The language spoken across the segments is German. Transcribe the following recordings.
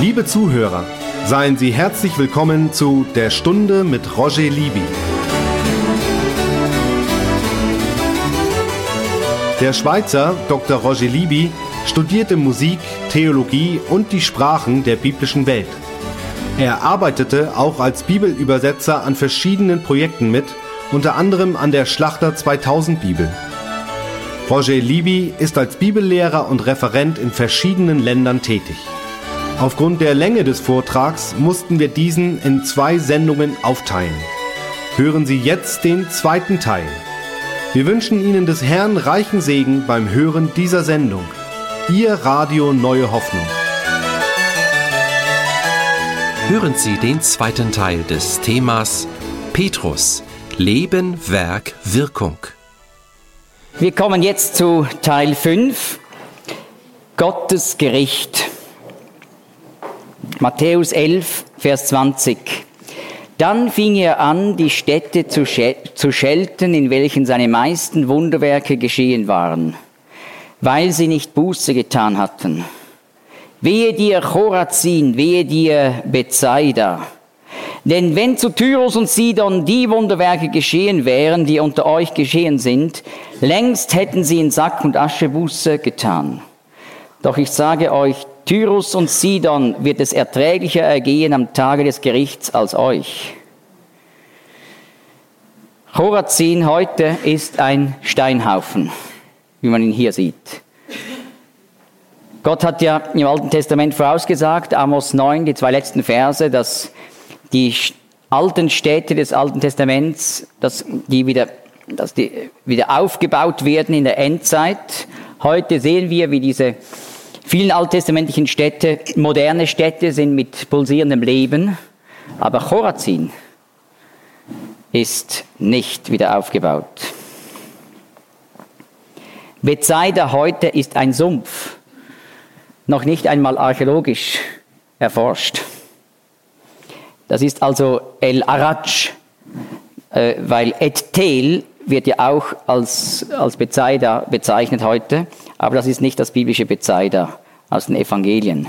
Liebe Zuhörer, seien Sie herzlich willkommen zu Der Stunde mit Roger Libby. Der Schweizer Dr. Roger Libby studierte Musik, Theologie und die Sprachen der biblischen Welt. Er arbeitete auch als Bibelübersetzer an verschiedenen Projekten mit, unter anderem an der Schlachter 2000 Bibel. Roger Libby ist als Bibellehrer und Referent in verschiedenen Ländern tätig. Aufgrund der Länge des Vortrags mussten wir diesen in 2 Sendungen aufteilen. Hören Sie jetzt den zweiten Teil. Wir wünschen Ihnen des Herrn reichen Segen beim Hören dieser Sendung. Ihr Radio Neue Hoffnung. Hören Sie den zweiten Teil des Themas Petrus, Leben, Werk, Wirkung. Wir kommen jetzt zu Teil 5, Gottes Gericht. Matthäus 11, Vers 20. Dann fing er an, die Städte zu schelten, in welchen seine meisten Wunderwerke geschehen waren, weil sie nicht Buße getan hatten. Wehe dir, Chorazin, wehe dir, Bethsaida. Denn wenn zu Tyrus und Sidon die Wunderwerke geschehen wären, die unter euch geschehen sind, längst hätten sie in Sack und Asche Buße getan. Doch ich sage euch, Tyrus und Sidon wird es erträglicher ergehen am Tage des Gerichts als euch. Chorazin heute ist ein Steinhaufen, wie man ihn hier sieht. Gott hat ja im Alten Testament vorausgesagt, Amos 9, die 2 letzten Verse, dass die alten Städte des Alten Testaments, dass die wieder aufgebaut werden in der Endzeit. Heute sehen wir, wie diese vielen alttestamentlichen Städte moderne Städte sind mit pulsierendem Leben, aber Chorazin ist nicht wieder aufgebaut. Bethsaida heute ist ein Sumpf, noch nicht einmal archäologisch erforscht. Das ist also El Araj, weil Et-Tel wird ja auch als Bethsaida bezeichnet heute, aber das ist nicht das biblische Bethsaida aus den Evangelien.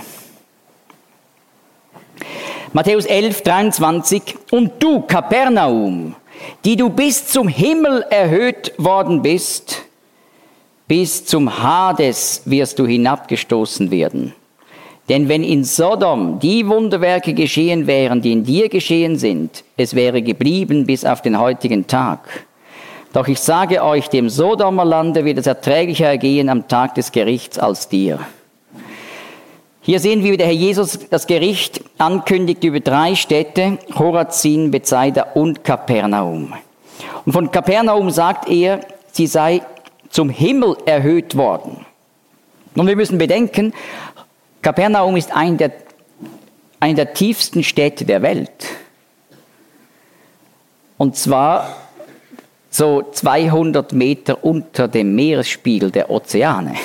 Matthäus 11, 23. Und du, Kapernaum, die du bis zum Himmel erhöht worden bist, bis zum Hades wirst du hinabgestoßen werden. Denn wenn in Sodom die Wunderwerke geschehen wären, die in dir geschehen sind, es wäre geblieben bis auf den heutigen Tag. Doch ich sage euch, dem Sodomer Lande wird es erträglicher ergehen am Tag des Gerichts als dir. Hier sehen wir, wie der Herr Jesus das Gericht ankündigt über 3 Städte, Chorazin, Bethsaida und Kapernaum. Und von Kapernaum sagt er, sie sei zum Himmel erhöht worden. Und wir müssen bedenken, Kapernaum ist eine der tiefsten Städte der Welt. Und zwar so 200 Meter unter dem Meeresspiegel der Ozeane.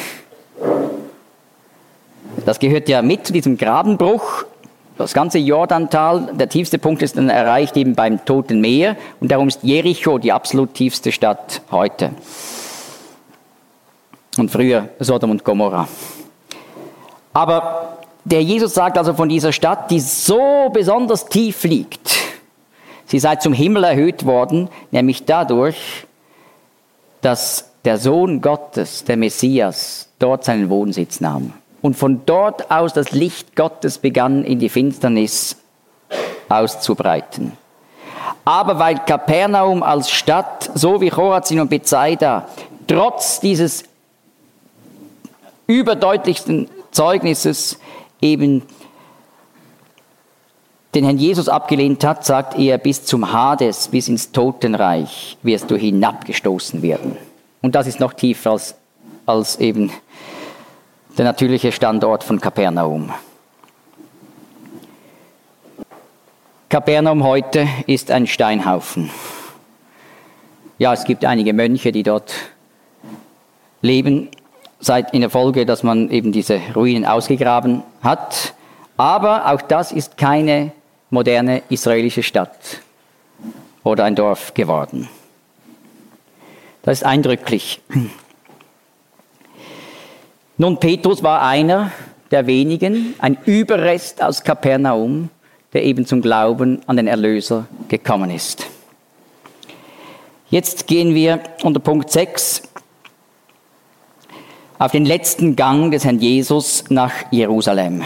Das gehört ja mit zu diesem Grabenbruch. Das ganze Jordantal, der tiefste Punkt ist dann erreicht eben beim Toten Meer. Und darum ist Jericho die absolut tiefste Stadt heute. Und früher Sodom und Gomorra. Aber der Jesus sagt also von dieser Stadt, die so besonders tief liegt, sie sei zum Himmel erhöht worden, nämlich dadurch, dass der Sohn Gottes, der Messias, dort seinen Wohnsitz nahm. Und von dort aus das Licht Gottes begann in die Finsternis auszubreiten. Aber weil Kapernaum als Stadt, so wie Chorazin und Bethsaida, trotz dieses überdeutlichsten Zeugnisses eben den Herrn Jesus abgelehnt hat, sagt er, bis zum Hades, bis ins Totenreich wirst du hinabgestoßen werden. Und das ist noch tiefer als eben der natürliche Standort von Kapernaum. Kapernaum heute ist ein Steinhaufen. Ja, es gibt einige Mönche, die dort leben, seit in der Folge, dass man eben diese Ruinen ausgegraben hat. Aber auch das ist keine moderne israelische Stadt oder ein Dorf geworden. Das ist eindrücklich. Nun, Petrus war einer, der wenigen, ein Überrest aus Kapernaum, der eben zum Glauben an den Erlöser gekommen ist. Jetzt gehen wir unter Punkt 6 auf den letzten Gang des Herrn Jesus nach Jerusalem.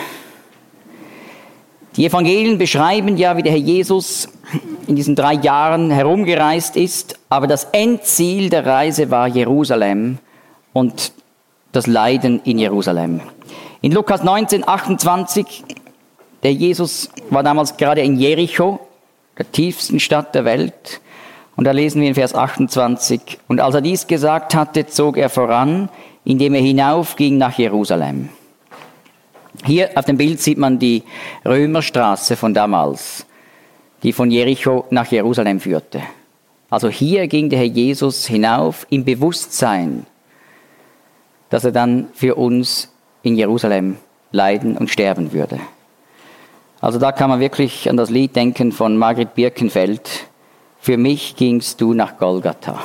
Die Evangelien beschreiben ja, wie der Herr Jesus in diesen 3 Jahren herumgereist ist, aber das Endziel der Reise war Jerusalem und das Leiden in Jerusalem. In Lukas 19, 28, der Jesus war damals gerade in Jericho, der tiefsten Stadt der Welt, und da lesen wir in Vers 28, und als er dies gesagt hatte, zog er voran, indem er hinaufging nach Jerusalem. Hier auf dem Bild sieht man die Römerstraße von damals, die von Jericho nach Jerusalem führte. Also hier ging der Herr Jesus hinauf im Bewusstsein, dass er dann für uns in Jerusalem leiden und sterben würde. Also da kann man wirklich an das Lied denken von Margret Birkenfeld, für mich gingst du nach Golgatha.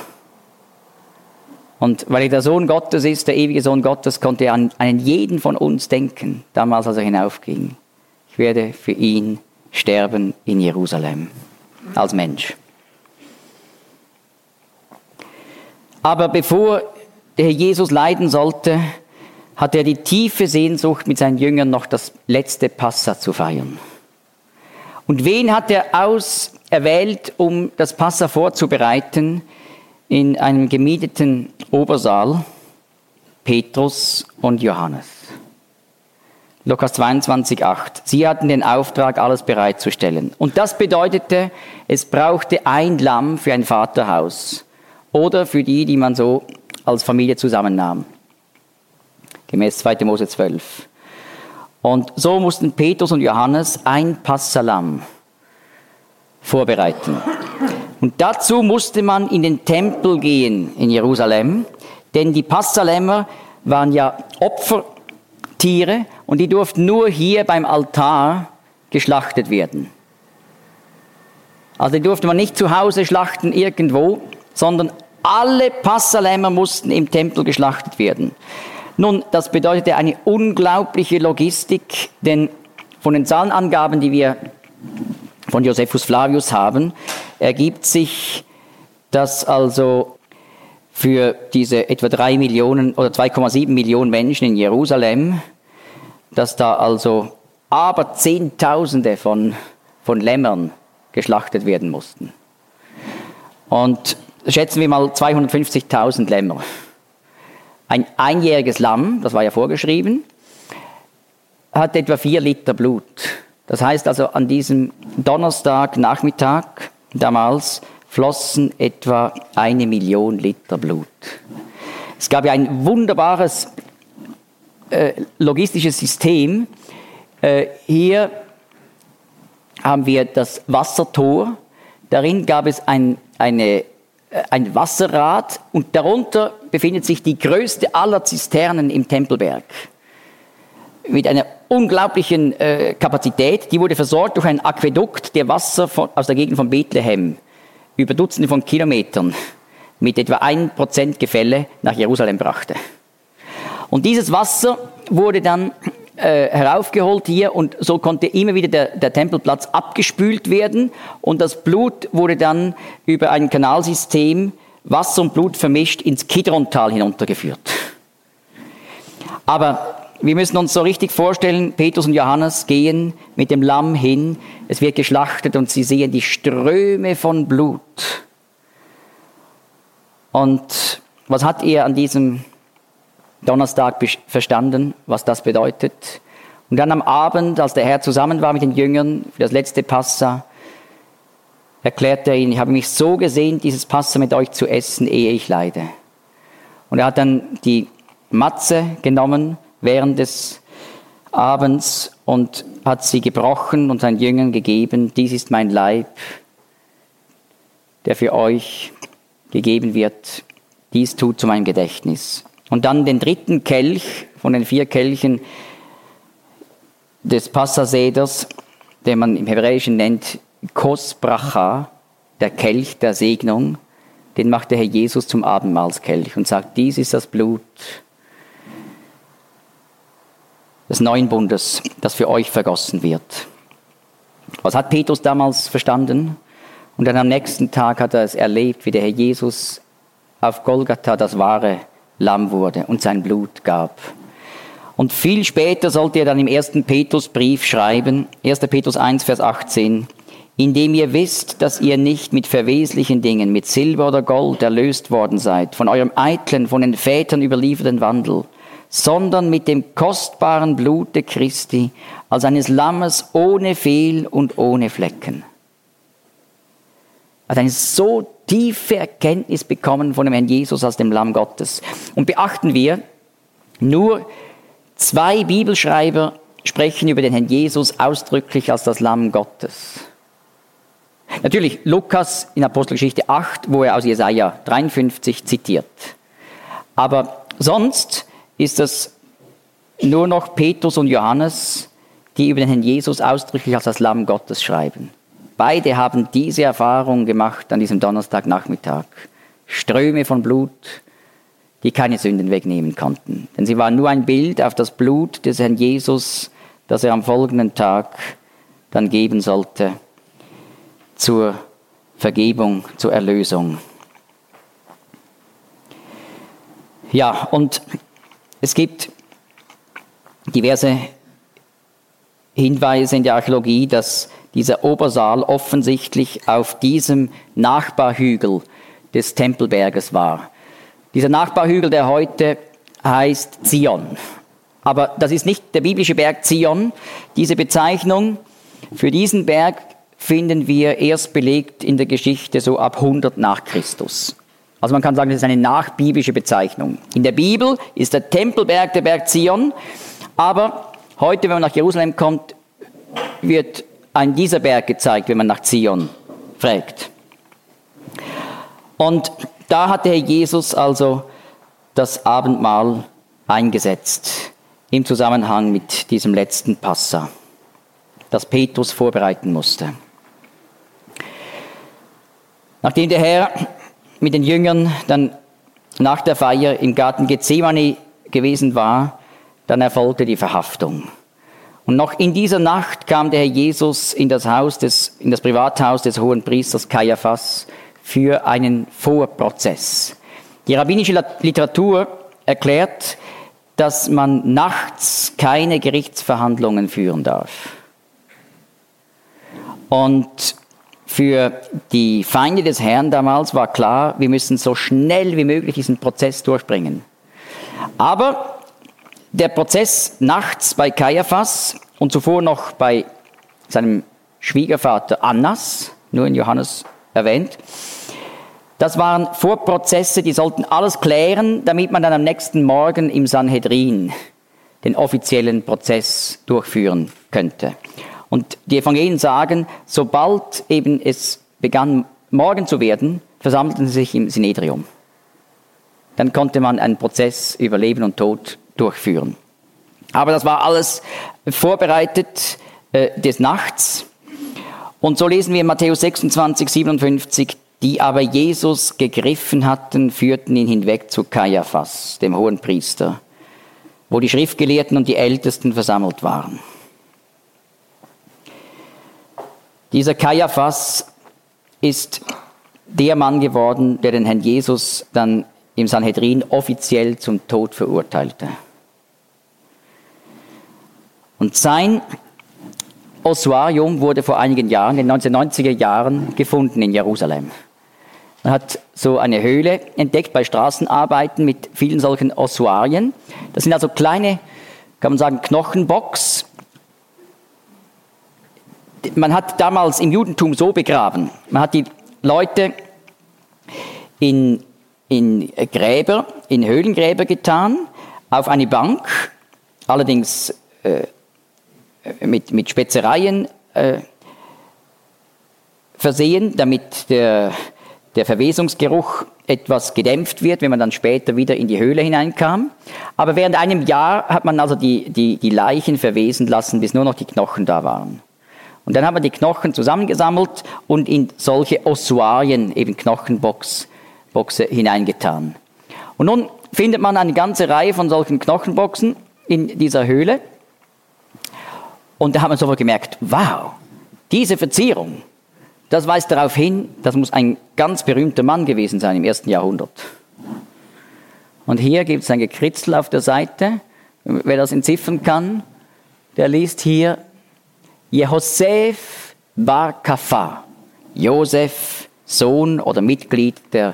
Und weil er der Sohn Gottes ist, der ewige Sohn Gottes, konnte er an einen jeden von uns denken, damals als er hinaufging. Ich werde für ihn sterben in Jerusalem, als Mensch. Aber bevor der Herr Jesus leiden sollte, hatte er die tiefe Sehnsucht, mit seinen Jüngern noch das letzte Passa zu feiern. Und wen hat er auserwählt, um das Passa vorzubereiten? In einem gemieteten Obersaal Petrus und Johannes. Lukas 22, 8. Sie hatten den Auftrag, alles bereitzustellen. Und das bedeutete, es brauchte ein Lamm für ein Vaterhaus oder für die, die man so als Familie zusammennahm. Gemäß 2. Mose 12. Und so mussten Petrus und Johannes ein Passahlamm vorbereiten. Und dazu musste man in den Tempel gehen in Jerusalem, denn die Passalämmer waren ja Opfertiere und die durften nur hier beim Altar geschlachtet werden. Also die durfte man nicht zu Hause schlachten irgendwo, sondern alle Passalämmer mussten im Tempel geschlachtet werden. Nun, das bedeutete eine unglaubliche Logistik, denn von den Zahlenangaben, die wir von Josephus Flavius haben, ergibt sich, dass also für diese etwa 3 Millionen oder 2,7 Millionen Menschen in Jerusalem, dass da also aber Zehntausende von Lämmern geschlachtet werden mussten. Und schätzen wir mal 250.000 Lämmer. Ein einjähriges Lamm, das war ja vorgeschrieben, hat etwa 4 Liter Blut. Das heißt also, an diesem Donnerstagnachmittag damals flossen etwa 1 Million Liter Blut. Es gab ja ein wunderbares logistisches System. Hier haben wir das Wassertor. Darin gab es ein Wasserrad und darunter befindet sich die größte aller Zisternen im Tempelberg. Mit einer unglaublichen Kapazität. Die wurde versorgt durch ein Aquädukt, der Wasser aus der Gegend von Bethlehem über Dutzende von Kilometern mit etwa 1% Gefälle nach Jerusalem brachte. Und dieses Wasser wurde dann heraufgeholt hier und so konnte immer wieder der Tempelplatz abgespült werden und das Blut wurde dann über ein Kanalsystem, Wasser und Blut vermischt, ins Kidrontal hinuntergeführt. Aber wir müssen uns so richtig vorstellen, Petrus und Johannes gehen mit dem Lamm hin, es wird geschlachtet und sie sehen die Ströme von Blut. Und was hat er an diesem Donnerstag verstanden, was das bedeutet? Und dann am Abend, als der Herr zusammen war mit den Jüngern für das letzte Passa, erklärte er ihnen, ich habe mich so gesehnt, dieses Passa mit euch zu essen, ehe ich leide. Und er hat dann die Matze genommen während des Abends und hat sie gebrochen und seinen Jüngern gegeben. Dies ist mein Leib, der für euch gegeben wird. Dies tut zu meinem Gedächtnis. Und dann den dritten Kelch von den 4 Kelchen des Passaseders, den man im Hebräischen nennt Kos Bracha, der Kelch der Segnung, den macht der Herr Jesus zum Abendmahlskelch und sagt, dies ist das Blut des neuen Bundes, das für euch vergossen wird. Was hat Petrus damals verstanden? Und dann am nächsten Tag hat er es erlebt, wie der Herr Jesus auf Golgatha das wahre Lamm wurde und sein Blut gab. Und viel später sollte er dann im 1. Petrusbrief schreiben, 1. Petrus 1, Vers 18, indem ihr wisst, dass ihr nicht mit verweslichen Dingen, mit Silber oder Gold erlöst worden seid, von eurem eitlen, von den Vätern überlieferten Wandel, sondern mit dem kostbaren Blute Christi, als eines Lammes ohne Fehl und ohne Flecken. Er hat eine so tiefe Erkenntnis bekommen von dem Herrn Jesus als dem Lamm Gottes. Und beachten wir, nur 2 Bibelschreiber sprechen über den Herrn Jesus ausdrücklich als das Lamm Gottes. Natürlich Lukas in Apostelgeschichte 8, wo er aus Jesaja 53 zitiert. Aber sonst ist es nur noch Petrus und Johannes, die über den Herrn Jesus ausdrücklich als das Lamm Gottes schreiben. Beide haben diese Erfahrung gemacht an diesem Donnerstagnachmittag. Ströme von Blut, die keine Sünden wegnehmen konnten. Denn sie waren nur ein Bild auf das Blut des Herrn Jesus, das er am folgenden Tag dann geben sollte zur Vergebung, zur Erlösung. Ja, und es gibt diverse Hinweise in der Archäologie, dass dieser Obersaal offensichtlich auf diesem Nachbarhügel des Tempelberges war. Dieser Nachbarhügel, der heute heißt Zion. Aber das ist nicht der biblische Berg Zion. Diese Bezeichnung für diesen Berg finden wir erst belegt in der Geschichte so ab 100 nach Christus. Also man kann sagen, das ist eine nachbiblische Bezeichnung. In der Bibel ist der Tempelberg der Berg Zion, aber heute, wenn man nach Jerusalem kommt, wird ein dieser Berg gezeigt, wenn man nach Zion fragt. Und da hat der Herr Jesus also das Abendmahl eingesetzt im Zusammenhang mit diesem letzten Passa, das Petrus vorbereiten musste. Nachdem der Herr mit den Jüngern dann nach der Feier im Garten Gethsemane gewesen war, dann erfolgte die Verhaftung. Und noch in dieser Nacht kam der Herr Jesus in das Privathaus des Hohenpriesters Kaiaphas für einen Vorprozess. Die rabbinische Literatur erklärt, dass man nachts keine Gerichtsverhandlungen führen darf. Und für die Feinde des Herrn damals war klar, wir müssen so schnell wie möglich diesen Prozess durchbringen. Aber der Prozess nachts bei Kaiaphas und zuvor noch bei seinem Schwiegervater Annas, nur in Johannes erwähnt, das waren Vorprozesse, die sollten alles klären, damit man dann am nächsten Morgen im Sanhedrin den offiziellen Prozess durchführen könnte. Und die Evangelien sagen, sobald eben es begann, morgen zu werden, versammelten sie sich im Synedrium. Dann konnte man einen Prozess über Leben und Tod durchführen. Aber das war alles vorbereitet des Nachts. Und so lesen wir in Matthäus 26, 57, die aber Jesus gegriffen hatten, führten ihn hinweg zu Kaiaphas, dem Hohenpriester, wo die Schriftgelehrten und die Ältesten versammelt waren. Dieser Kaiaphas ist der Mann geworden, der den Herrn Jesus dann im Sanhedrin offiziell zum Tod verurteilte. Und sein Ossuarium wurde vor einigen Jahren, in den 1990er Jahren, gefunden in Jerusalem. Man hat so eine Höhle entdeckt bei Straßenarbeiten mit vielen solchen Ossuarien. Das sind also kleine, kann man sagen, Knochenbocks. Man hat damals im Judentum so begraben. Man hat die Leute in Gräber, in Höhlengräber getan, auf eine Bank, allerdings mit Spezereien versehen, damit der Verwesungsgeruch etwas gedämpft wird, wenn man dann später wieder in die Höhle hineinkam. Aber während einem Jahr hat man also die Leichen verwesen lassen, bis nur noch die Knochen da waren. Und dann hat man die Knochen zusammengesammelt und in solche Ossuarien, eben Knochenboxe hineingetan. Und nun findet man eine ganze Reihe von solchen Knochenboxen in dieser Höhle. Und da hat man sofort gemerkt, wow, diese Verzierung, das weist darauf hin, das muss ein ganz berühmter Mann gewesen sein im 1. Jahrhundert. Und hier gibt es ein Gekritzel auf der Seite. Wer das entziffern kann, der liest hier Jehosef bar Kapha, Josef, Sohn oder Mitglied der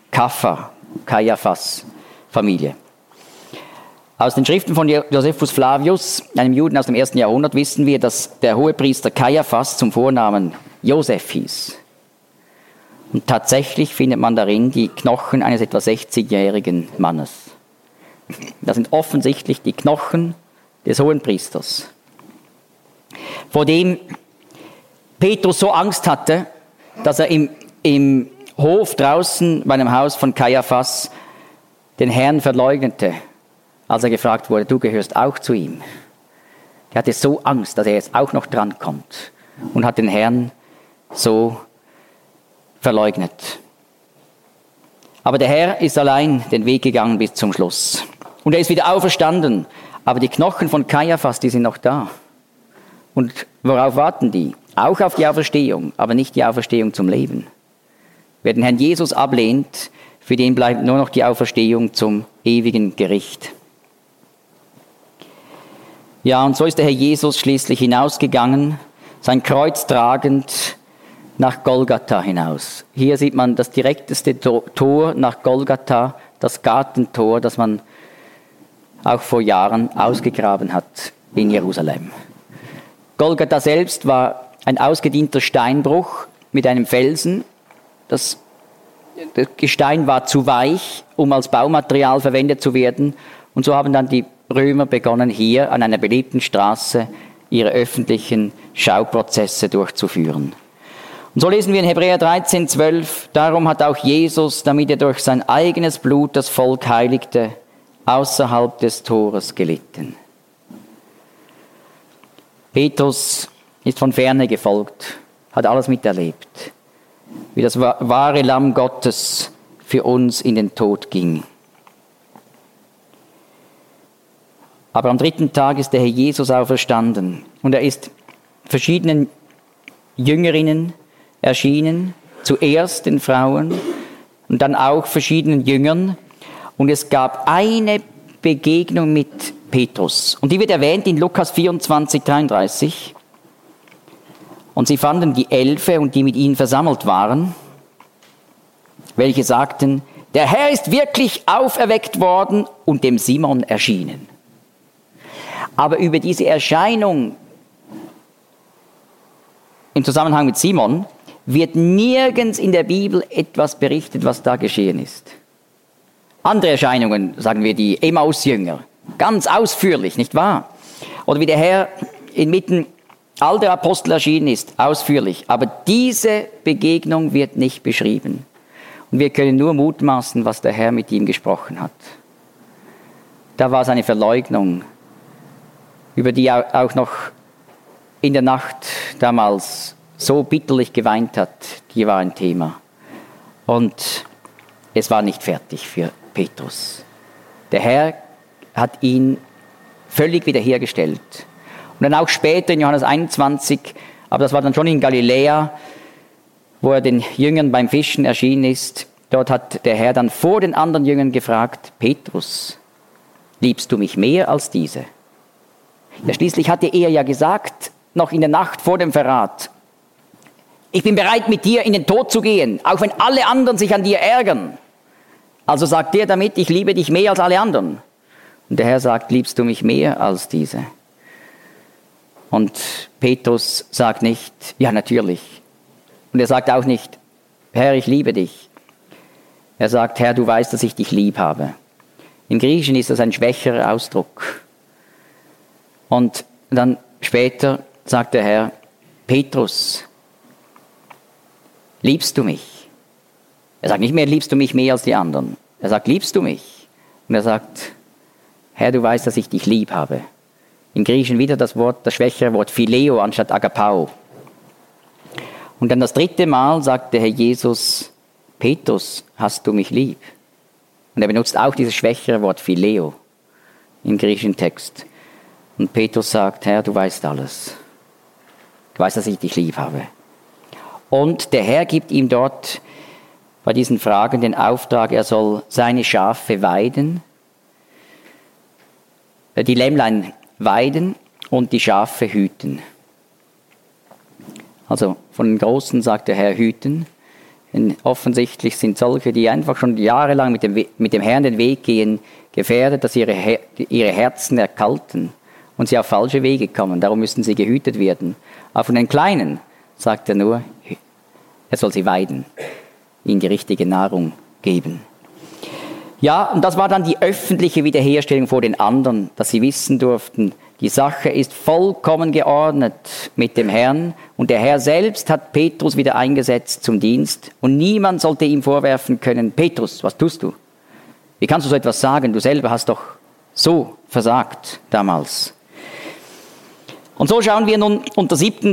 Kaiaphas-Familie. Aus den Schriften von Josephus Flavius, einem Juden aus dem 1. Jahrhundert, wissen wir, dass der Hohepriester Kaiaphas zum Vornamen Josef hieß. Und tatsächlich findet man darin die Knochen eines etwa 60-jährigen Mannes. Das sind offensichtlich die Knochen des Hohenpriesters, vor dem Petrus so Angst hatte, dass er im Hof draußen bei einem Haus von Kaiaphas den Herrn verleugnete, als er gefragt wurde, du gehörst auch zu ihm. Er hatte so Angst, dass er jetzt auch noch drankommt und hat den Herrn so verleugnet. Aber der Herr ist allein den Weg gegangen bis zum Schluss. Und er ist wieder auferstanden. Aber die Knochen von Kaiaphas, die sind noch da. Und worauf warten die? Auch auf die Auferstehung, aber nicht die Auferstehung zum Leben. Wer den Herrn Jesus ablehnt, für den bleibt nur noch die Auferstehung zum ewigen Gericht. Ja, und so ist der Herr Jesus schließlich hinausgegangen, sein Kreuz tragend nach Golgatha hinaus. Hier sieht man das direkteste Tor nach Golgatha, das Gartentor, das man auch vor Jahren ausgegraben hat in Jerusalem. Golgatha selbst war ein ausgedienter Steinbruch mit einem Felsen. Das Gestein war zu weich, um als Baumaterial verwendet zu werden. Und so haben dann die Römer begonnen, hier an einer beliebten Straße ihre öffentlichen Schauprozesse durchzuführen. Und so lesen wir in Hebräer 13,12, darum hat auch Jesus, damit er durch sein eigenes Blut das Volk heiligte, außerhalb des Tores gelitten. Petrus ist von ferne gefolgt, hat alles miterlebt, wie das wahre Lamm Gottes für uns in den Tod ging. Aber am 3. Tag ist der Herr Jesus auferstanden und er ist verschiedenen Jüngerinnen erschienen, zuerst den Frauen und dann auch verschiedenen Jüngern. Und es gab eine Begegnung mit Petrus. Und die wird erwähnt in Lukas 24,33. Und sie fanden die 11 und die mit ihnen versammelt waren, welche sagten, der Herr ist wirklich auferweckt worden und dem Simon erschienen. Aber über diese Erscheinung im Zusammenhang mit Simon wird nirgends in der Bibel etwas berichtet, was da geschehen ist. Andere Erscheinungen, sagen wir die Emmaus-Jünger, ganz ausführlich, nicht wahr? Oder wie der Herr inmitten all der Apostel erschienen ist, ausführlich. Aber diese Begegnung wird nicht beschrieben. Und wir können nur mutmaßen, was der Herr mit ihm gesprochen hat. Da war seine Verleugnung, über die er auch noch in der Nacht damals so bitterlich geweint hat, die war ein Thema. Und es war nicht fertig für Petrus. Der Herr hat ihn völlig wiederhergestellt. Und dann auch später in Johannes 21, aber das war dann schon in Galiläa, wo er den Jüngern beim Fischen erschienen ist. Dort hat der Herr dann vor den anderen Jüngern gefragt, Petrus, liebst du mich mehr als diese? Ja, schließlich hatte er ja gesagt, noch in der Nacht vor dem Verrat, ich bin bereit, mit dir in den Tod zu gehen, auch wenn alle anderen sich an dir ärgern. Also sagt er damit, ich liebe dich mehr als alle anderen. Und der Herr sagt, liebst du mich mehr als diese? Und Petrus sagt nicht, ja natürlich. Und er sagt auch nicht, Herr, ich liebe dich. Er sagt, Herr, du weißt, dass ich dich lieb habe. Im Griechischen ist das ein schwächerer Ausdruck. Und dann später sagt der Herr, Petrus, liebst du mich? Er sagt nicht mehr, liebst du mich mehr als die anderen. Er sagt, liebst du mich? Und er sagt, Herr, du weißt, dass ich dich lieb habe. Im Griechischen wieder das schwächere Wort Phileo anstatt Agapao. Und dann das 3. Mal sagt der Herr Jesus, Petrus, hast du mich lieb? Und er benutzt auch dieses schwächere Wort Phileo im griechischen Text. Und Petrus sagt, Herr, du weißt alles. Du weißt, dass ich dich lieb habe. Und der Herr gibt ihm dort bei diesen Fragen den Auftrag, er soll seine Schafe weiden, die Lämmlein weiden und die Schafe hüten. Also von den Großen sagt der Herr hüten. Denn offensichtlich sind solche, die einfach schon jahrelang mit dem Herrn den Weg gehen, gefährdet, dass ihre Herzen erkalten und sie auf falsche Wege kommen. Darum müssen sie gehütet werden. Aber von den Kleinen sagt er nur, er soll sie weiden, ihnen die richtige Nahrung geben. Ja, und das war dann die öffentliche Wiederherstellung vor den anderen, dass sie wissen durften, die Sache ist vollkommen geordnet mit dem Herrn und der Herr selbst hat Petrus wieder eingesetzt zum Dienst und niemand sollte ihm vorwerfen können, Petrus, was tust du? Wie kannst du so etwas sagen? Du selber hast doch so versagt damals. Und so schauen wir nun unter 7.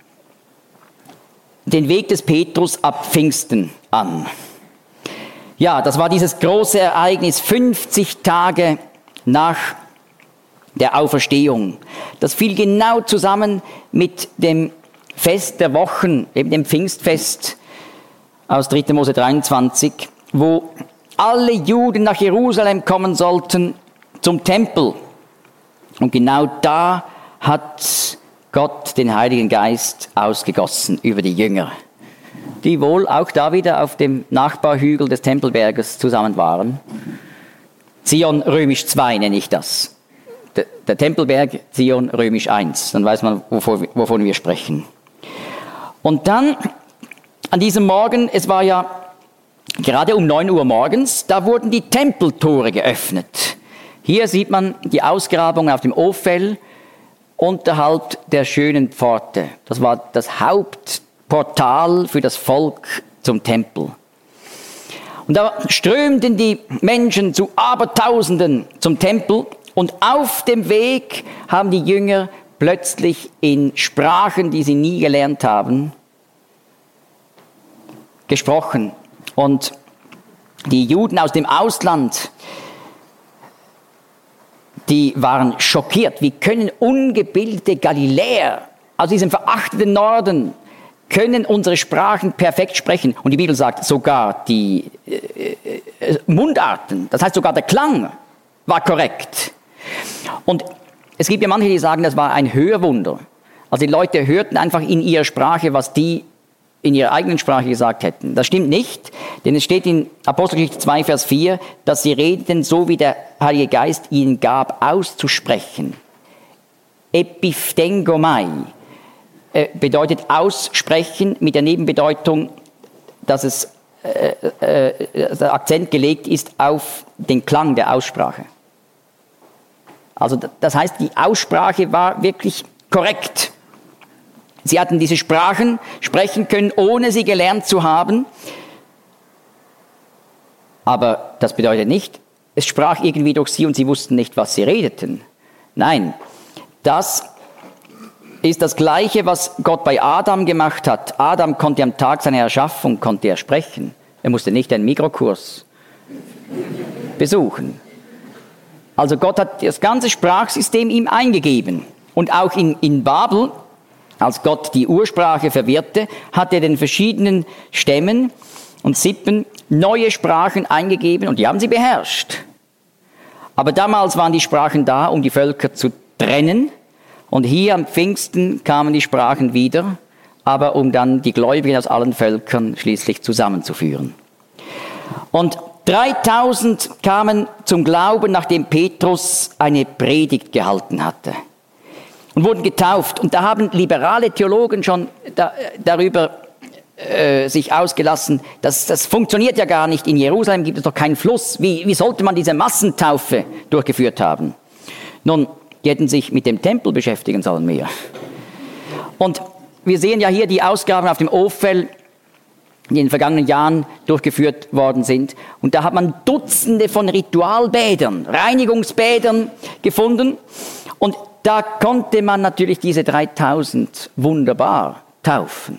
den Weg des Petrus ab Pfingsten an. Ja, das war dieses große Ereignis, 50 Tage nach der Auferstehung. Das fiel genau zusammen mit dem Fest der Wochen, eben dem Pfingstfest aus 3. Mose 23, wo alle Juden nach Jerusalem kommen sollten zum Tempel. Und genau da hat Gott den Heiligen Geist ausgegossen über die Jünger, die wohl auch da wieder auf dem Nachbarhügel des Tempelberges zusammen waren. Zion römisch 2 nenne ich das. Der Tempelberg, Zion römisch 1. Dann weiß man, wovon wir sprechen. Und dann, an diesem Morgen, es war ja gerade um 9 Uhr morgens, da wurden die Tempeltore geöffnet. Hier sieht man die Ausgrabung auf dem Ophel unterhalb der schönen Pforte. Das war das Hauptportal für das Volk zum Tempel. Und da strömten die Menschen zu Abertausenden zum Tempel und auf dem Weg haben die Jünger plötzlich in Sprachen, die sie nie gelernt haben, gesprochen. Und die Juden aus dem Ausland, die waren schockiert. Wie können ungebildete Galiläer aus diesem verachteten Norden können unsere Sprachen perfekt sprechen? Und die Bibel sagt, sogar die Mundarten, das heißt sogar der Klang war korrekt. Und es gibt ja manche, die sagen, das war ein Hörwunder. Also die Leute hörten einfach in ihrer Sprache, was die in ihrer eigenen Sprache gesagt hätten. Das stimmt nicht, denn es steht in Apostelgeschichte 2, Vers 4, dass sie redeten, so wie der Heilige Geist ihnen gab, auszusprechen. Epiphtengomai bedeutet aussprechen mit der Nebenbedeutung, dass der Akzent gelegt ist auf den Klang der Aussprache. Also das heißt, die Aussprache war wirklich korrekt. Sie hatten diese Sprachen sprechen können, ohne sie gelernt zu haben. Aber das bedeutet nicht, es sprach irgendwie durch sie und sie wussten nicht, was sie redeten. Nein, das ist das Gleiche, was Gott bei Adam gemacht hat. Adam konnte am Tag seiner Erschaffung sprechen. Er musste nicht einen Mikrokurs besuchen. Also Gott hat das ganze Sprachsystem ihm eingegeben. Und auch in Babel, als Gott die Ursprache verwirrte, hat er den verschiedenen Stämmen und Sippen neue Sprachen eingegeben und die haben sie beherrscht. Aber damals waren die Sprachen da, um die Völker zu trennen. Und hier am Pfingsten kamen die Sprachen wieder, aber um dann die Gläubigen aus allen Völkern schließlich zusammenzuführen. Und 3000 kamen zum Glauben, nachdem Petrus eine Predigt gehalten hatte und wurden getauft. Und da haben liberale Theologen schon darüber sich ausgelassen, das funktioniert ja gar nicht. In Jerusalem gibt es doch keinen Fluss. Wie sollte man diese Massentaufe durchgeführt haben? Nun, die hätten sich mit dem Tempel beschäftigen sollen mehr. Und wir sehen ja hier die Ausgaben auf dem Ophel, die in den vergangenen Jahren durchgeführt worden sind. Und da hat man Dutzende von Ritualbädern, Reinigungsbädern gefunden. Und da konnte man natürlich diese 3000 wunderbar taufen.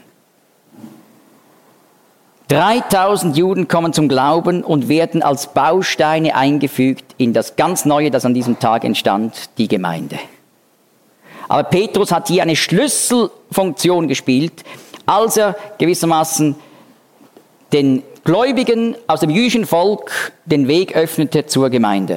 3000 Juden kommen zum Glauben und werden als Bausteine eingefügt in das ganz Neue, das an diesem Tag entstand, die Gemeinde. Aber Petrus hat hier eine Schlüsselfunktion gespielt, als er gewissermaßen den Gläubigen aus dem jüdischen Volk den Weg öffnete zur Gemeinde.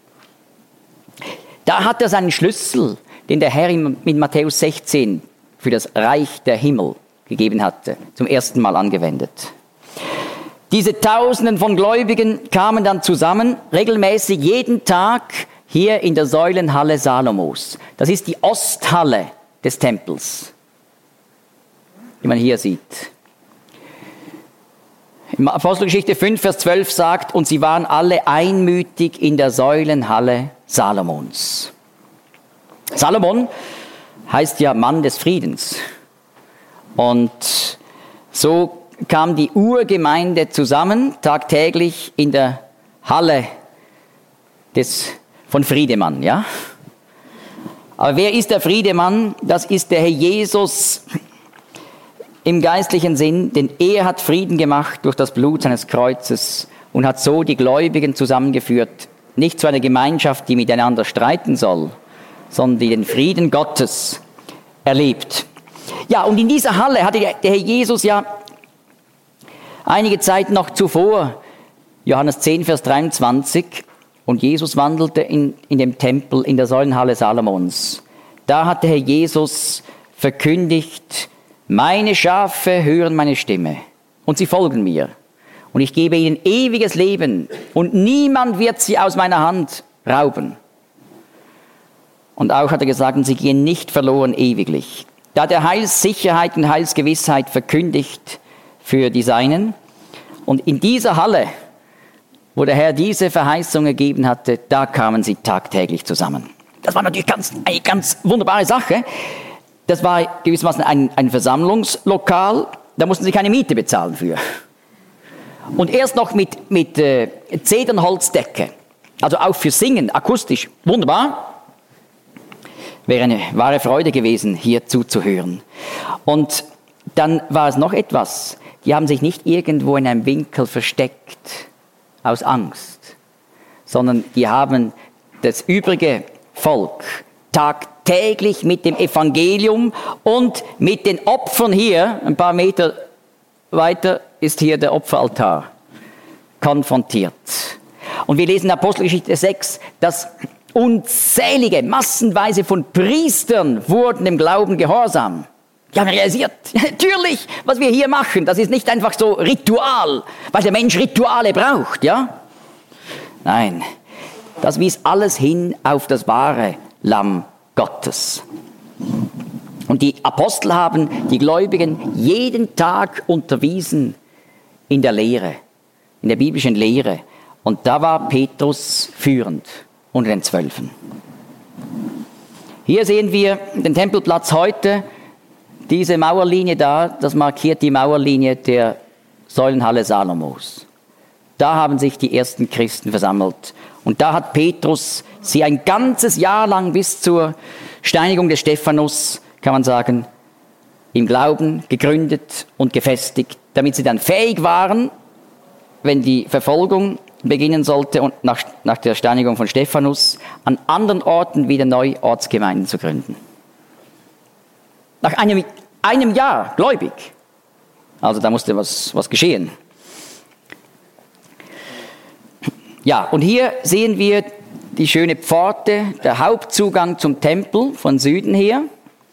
Da hat er seinen Schlüssel, den der Herr in Matthäus 16 für das Reich der Himmel gegeben hatte, zum ersten Mal angewendet. Diese Tausenden von Gläubigen kamen dann zusammen, regelmäßig jeden Tag hier in der Säulenhalle Salomos. Das ist die Osthalle des Tempels, die man hier sieht. In Apostelgeschichte 5, Vers 12 sagt, und sie waren alle einmütig in der Säulenhalle Salomons. Salomon heißt ja Mann des Friedens. Und so kam die Urgemeinde zusammen, tagtäglich in der Halle von Friedemann, ja? Aber wer ist der Friedemann? Das ist der Herr Jesus im geistlichen Sinn, denn er hat Frieden gemacht durch das Blut seines Kreuzes und hat so die Gläubigen zusammengeführt, nicht zu einer Gemeinschaft, die miteinander streiten soll, sondern die den Frieden Gottes erlebt. Ja, und in dieser Halle hatte der Herr Jesus ja einige Zeit noch zuvor, Johannes 10, Vers 23, und Jesus wandelte in dem Tempel, in der Säulenhalle Salomons. Da hat der Herr Jesus verkündigt, meine Schafe hören meine Stimme und sie folgen mir. Und ich gebe ihnen ewiges Leben und niemand wird sie aus meiner Hand rauben. Und auch hat er gesagt, sie gehen nicht verloren ewiglich. Da hat er Heilssicherheit und Heilsgewissheit verkündigt für die Seinen. Und in dieser Halle, wo der Herr diese Verheißung gegeben hatte, da kamen sie tagtäglich zusammen. Das war natürlich eine ganz wunderbare Sache. Das war gewissermaßen ein Versammlungslokal, da mussten sie keine Miete bezahlen für. Und erst noch mit Zedernholzdecke, also auch für Singen, akustisch, wunderbar. Wäre eine wahre Freude gewesen, hier zuzuhören. Und dann war es noch etwas. Die haben sich nicht irgendwo in einem Winkel versteckt, aus Angst, sondern die haben das übrige Volk tagtäglich mit dem Evangelium und mit den Opfern hier, ein paar Meter weiter ist hier der Opferaltar, konfrontiert. Und wir lesen in Apostelgeschichte 6, dass unzählige, massenweise von Priestern wurden dem Glauben gehorsam. Die haben realisiert, natürlich, was wir hier machen, das ist nicht einfach so Ritual, weil der Mensch Rituale braucht, ja? Nein, das wies alles hin auf das wahre Lamm Gottes. Und die Apostel haben die Gläubigen jeden Tag unterwiesen in der Lehre, in der biblischen Lehre. Und da war Petrus führend unter den 12. Hier sehen wir den Tempelplatz heute. Diese Mauerlinie da, das markiert die Mauerlinie der Säulenhalle Salomos. Da haben sich die ersten Christen versammelt. Und da hat Petrus sie ein ganzes Jahr lang bis zur Steinigung des Stephanus, kann man sagen, im Glauben gegründet und gefestigt, damit sie dann fähig waren, wenn die Verfolgung beginnen sollte und nach der Steinigung von Stephanus, an anderen Orten wieder neu Ortsgemeinden zu gründen. Nach einem Jahr gläubig. Also da musste was geschehen. Ja, und hier sehen wir die schöne Pforte, der Hauptzugang zum Tempel von Süden her.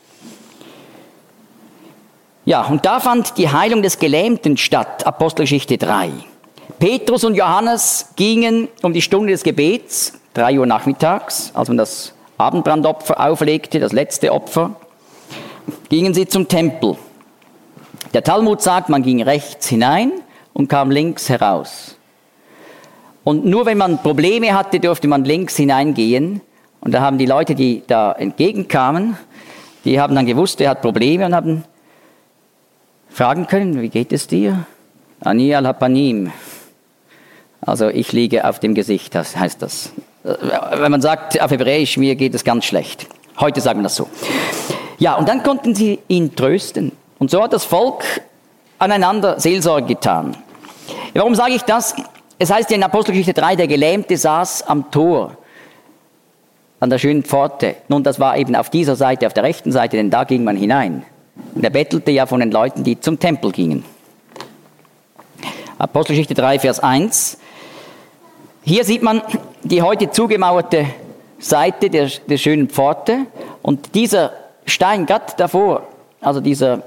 Ja, und da fand die Heilung des Gelähmten statt, Apostelgeschichte 3. Petrus und Johannes gingen um die Stunde des Gebets, 3 Uhr nachmittags, als man das Abendbrandopfer auflegte, das letzte Opfer, gingen sie zum Tempel. Der Talmud sagt, man ging rechts hinein und kam links heraus. Und nur wenn man Probleme hatte, durfte man links hineingehen. Und da haben die Leute, die da entgegenkamen, die haben dann gewusst, er hat Probleme und haben fragen können, wie geht es dir? Ani al-Hapanim. Also ich liege auf dem Gesicht, das heißt das. Wenn man sagt auf Hebräisch, mir geht es ganz schlecht. Heute sagen wir das so. Ja, und dann konnten sie ihn trösten. Und so hat das Volk aneinander Seelsorge getan. Warum sage ich das? Es heißt ja in Apostelgeschichte 3, der Gelähmte saß am Tor. an der schönen Pforte. Nun, das war eben auf dieser Seite, auf der rechten Seite, denn da ging man hinein. Und er bettelte ja von den Leuten, die zum Tempel gingen. Apostelgeschichte 3, Vers 1. Hier sieht man die heute zugemauerte Seite der schönen Pforte. Und dieser Stein gerade davor, also dieser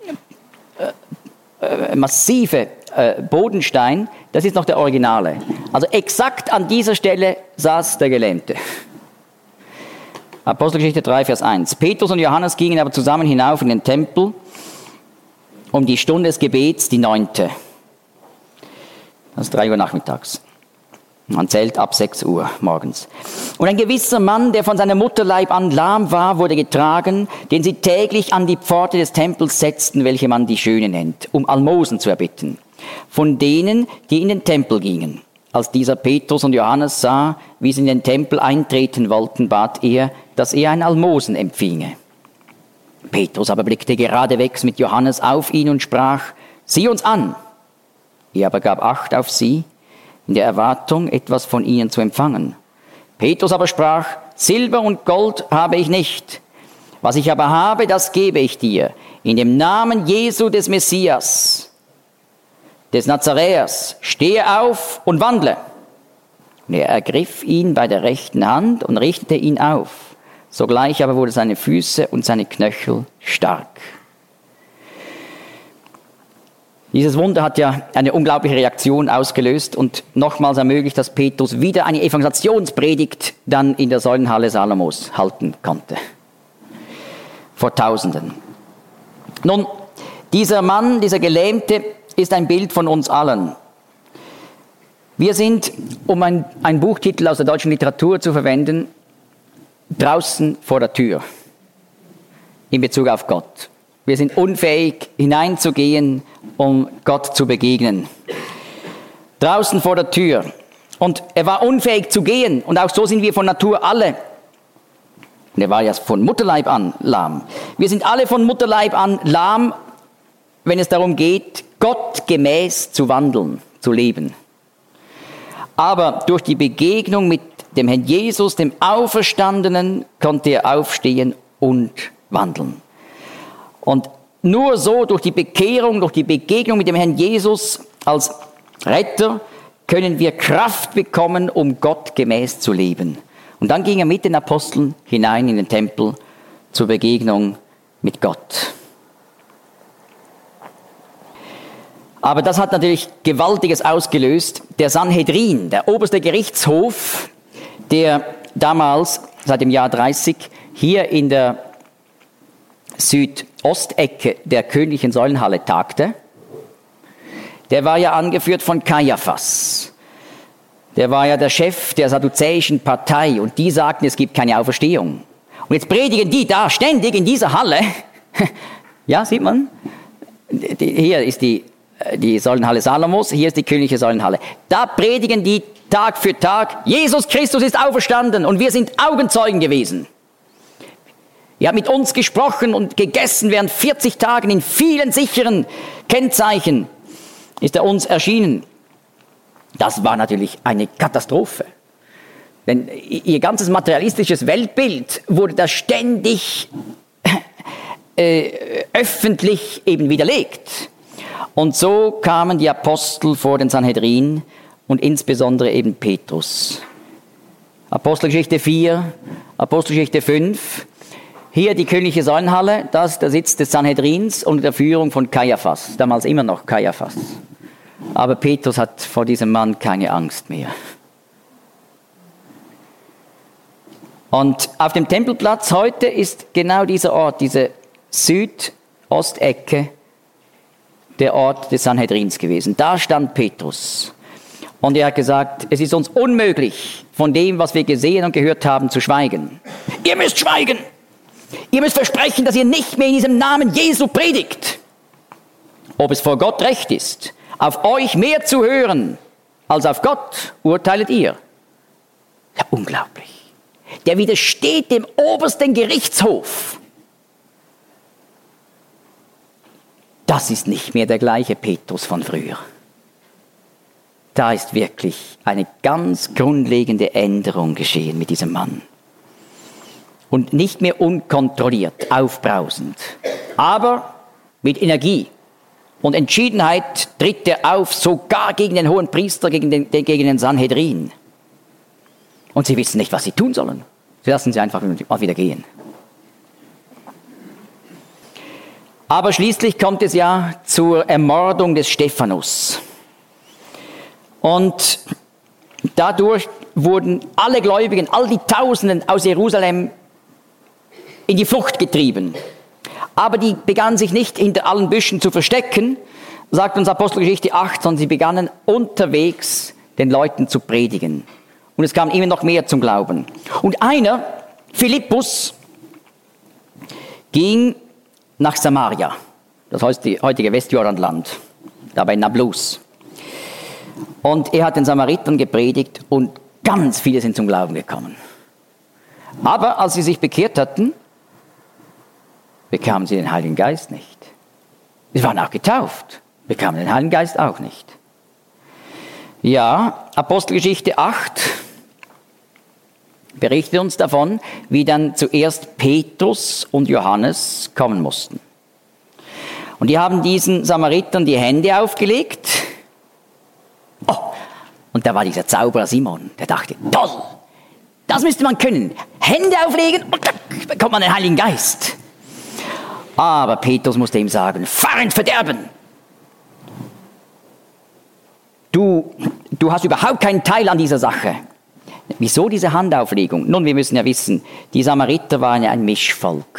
massive Bodenstein, das ist noch der Originale. Also exakt an dieser Stelle saß der Gelähmte. Apostelgeschichte 3, Vers 1. Petrus und Johannes gingen aber zusammen hinauf in den Tempel um die Stunde des Gebets, die 9. Das ist 3 Uhr nachmittags. Man zählt ab 6 Uhr morgens. Und ein gewisser Mann, der von seinem Mutterleib an lahm war, wurde getragen, den sie täglich an die Pforte des Tempels setzten, welche man die Schöne nennt, um Almosen zu erbitten. Von denen, die in den Tempel gingen. Als dieser Petrus und Johannes sah, wie sie in den Tempel eintreten wollten, bat er, dass er ein Almosen empfinge. Petrus aber blickte geradewegs mit Johannes auf ihn und sprach, sieh uns an. Er aber gab Acht auf sie, in der Erwartung, etwas von ihnen zu empfangen. Petrus aber sprach, Silber und Gold habe ich nicht. Was ich aber habe, das gebe ich dir. In dem Namen Jesu des Messias, des Nazaräers, stehe auf und wandle. Und er ergriff ihn bei der rechten Hand und richtete ihn auf. Sogleich aber wurden seine Füße und seine Knöchel stark. Dieses Wunder hat ja eine unglaubliche Reaktion ausgelöst und nochmals ermöglicht, dass Petrus wieder eine Evangelisationspredigt dann in der Säulenhalle Salomos halten konnte. Vor Tausenden. Nun, dieser Mann, dieser Gelähmte, ist ein Bild von uns allen. Wir sind, um einen Buchtitel aus der deutschen Literatur zu verwenden, draußen vor der Tür in Bezug auf Gott. Wir sind unfähig, hineinzugehen, um Gott zu begegnen. Draußen vor der Tür. Und er war unfähig zu gehen. Und auch so sind wir von Natur alle. Und er war ja von Mutterleib an lahm. Wir sind alle von Mutterleib an lahm, wenn es darum geht, Gott gemäß zu wandeln, zu leben. Aber durch die Begegnung mit dem Herrn Jesus, dem Auferstandenen, konnte er aufstehen und wandeln. Und nur so durch die Bekehrung, durch die Begegnung mit dem Herrn Jesus als Retter können wir Kraft bekommen, um Gott gemäß zu leben. Und dann ging er mit den Aposteln hinein in den Tempel zur Begegnung mit Gott. Aber das hat natürlich Gewaltiges ausgelöst. Der Sanhedrin, der oberste Gerichtshof, der damals, seit dem Jahr 30, hier in der Südostecke der königlichen Säulenhalle tagte, der war ja angeführt von Kaiaphas. Der war ja der Chef der sadduzäischen Partei und die sagten, es gibt keine Auferstehung. Und jetzt predigen die da ständig in dieser Halle. Ja, sieht man? Hier ist die Säulenhalle Salomos, hier ist die königliche Säulenhalle. Da predigen die Tag für Tag, Jesus Christus ist auferstanden und wir sind Augenzeugen gewesen. Er hat mit uns gesprochen und gegessen während 40 Tagen in vielen sicheren Kennzeichen ist er uns erschienen. Das war natürlich eine Katastrophe. Denn ihr ganzes materialistisches Weltbild wurde da ständig öffentlich eben widerlegt. Und so kamen die Apostel vor den Sanhedrin und insbesondere eben Petrus. Apostelgeschichte 4, Apostelgeschichte 5. Hier die königliche Säulenhalle, das ist der Sitz des Sanhedrins unter der Führung von Kaiaphas, damals immer noch Kaiaphas. Aber Petrus hat vor diesem Mann keine Angst mehr. Und auf dem Tempelplatz heute ist genau dieser Ort, diese Südostecke, der Ort des Sanhedrins gewesen. Da stand Petrus. Und er hat gesagt, es ist uns unmöglich, von dem, was wir gesehen und gehört haben, zu schweigen. Ihr müsst schweigen! Ihr müsst versprechen, dass ihr nicht mehr in diesem Namen Jesu predigt. Ob es vor Gott recht ist, auf euch mehr zu hören, als auf Gott, urteilet ihr. Ja, unglaublich. Der widersteht dem obersten Gerichtshof. Das ist nicht mehr der gleiche Petrus von früher. Da ist wirklich eine ganz grundlegende Änderung geschehen mit diesem Mann. und nicht mehr unkontrolliert, aufbrausend. Aber mit Energie und Entschiedenheit tritt er auf, sogar gegen den hohen Priester, gegen den Sanhedrin. Und sie wissen nicht, was sie tun sollen. Sie lassen sie einfach mal wieder gehen. Aber schließlich kommt es ja zur Ermordung des Stephanus. Und dadurch wurden alle Gläubigen, all die Tausenden aus Jerusalem in die Flucht getrieben. Aber die begannen sich nicht hinter allen Büschen zu verstecken, sagt uns Apostelgeschichte 8, sondern sie begannen unterwegs den Leuten zu predigen. Und es kam immer noch mehr zum Glauben. Und einer, Philippus, ging nach Samaria, das heißt die heutige Westjordanland, da bei Nablus. Und er hat den Samaritern gepredigt und ganz viele sind zum Glauben gekommen. Aber als sie sich bekehrt hatten, bekamen sie den Heiligen Geist nicht. Sie waren auch getauft, bekamen den Heiligen Geist auch nicht. Ja, Apostelgeschichte 8 berichtet uns davon, wie dann zuerst Petrus und Johannes kommen mussten. Und die haben diesen Samaritern die Hände aufgelegt. Oh, und da war dieser Zauberer Simon, der dachte, toll, das müsste man können. Hände auflegen und dann bekommt man den Heiligen Geist. Aber Petrus musste ihm sagen, fahr ins Verderben. Du hast überhaupt keinen Teil an dieser Sache. Wieso diese Handauflegung? Nun, wir müssen ja wissen, die Samariter waren ja ein Mischvolk.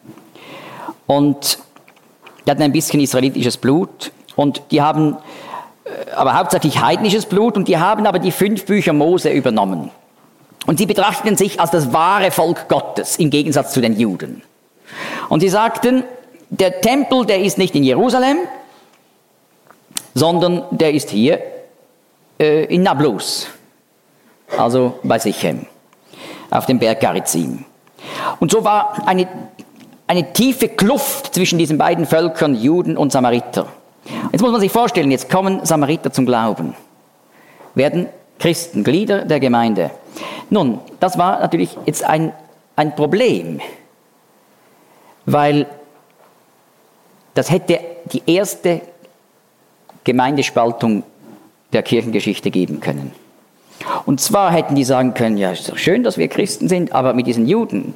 Und die hatten ein bisschen israelitisches Blut und die haben aber hauptsächlich heidnisches Blut und die haben aber die 5 Bücher Mose übernommen. Und sie betrachteten sich als das wahre Volk Gottes im Gegensatz zu den Juden. Und sie sagten, der Tempel, der ist nicht in Jerusalem, sondern der ist hier in Nablus, also bei Sichem, auf dem Berg Garizim. Und so war eine tiefe Kluft zwischen diesen beiden Völkern, Juden und Samariter. Jetzt muss man sich vorstellen, jetzt kommen Samariter zum Glauben, werden Christen, Glieder der Gemeinde. Nun, das war natürlich jetzt ein Problem, weil das hätte die erste Gemeindespaltung der Kirchengeschichte geben können. Und zwar hätten die sagen können, ja, ist doch schön, dass wir Christen sind, aber mit Juden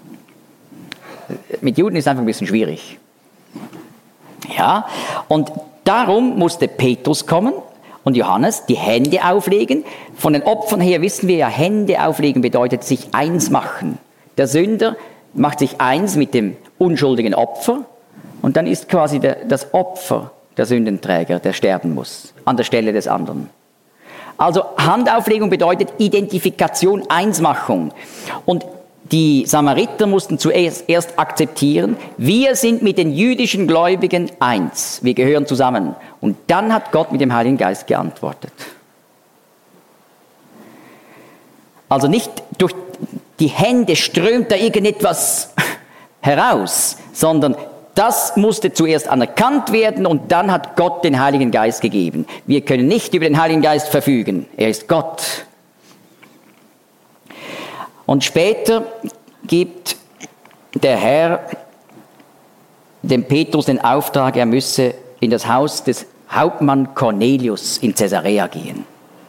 ist einfach ein bisschen schwierig. Ja, und darum musste Petrus kommen und Johannes die Hände auflegen. Von den Opfern her wissen wir ja, Hände auflegen bedeutet sich eins machen. Der Sünder macht sich eins mit dem unschuldigen Opfer und dann ist quasi das Opfer der Sündenträger, der sterben muss, an der Stelle des anderen. Also Handauflegung bedeutet Identifikation, Einsmachung. Und die Samariter mussten zuerst erst akzeptieren, wir sind mit den jüdischen Gläubigen eins, wir gehören zusammen. Und dann hat Gott mit dem Heiligen Geist geantwortet. Also nicht durch die Hände strömt da irgendetwas heraus, sondern das musste zuerst anerkannt werden und dann hat Gott den Heiligen Geist gegeben. Wir können nicht über den Heiligen Geist verfügen, er ist Gott. Und später gibt der Herr dem Petrus den Auftrag, er müsse in das Haus des Hauptmann Cornelius in Caesarea gehen.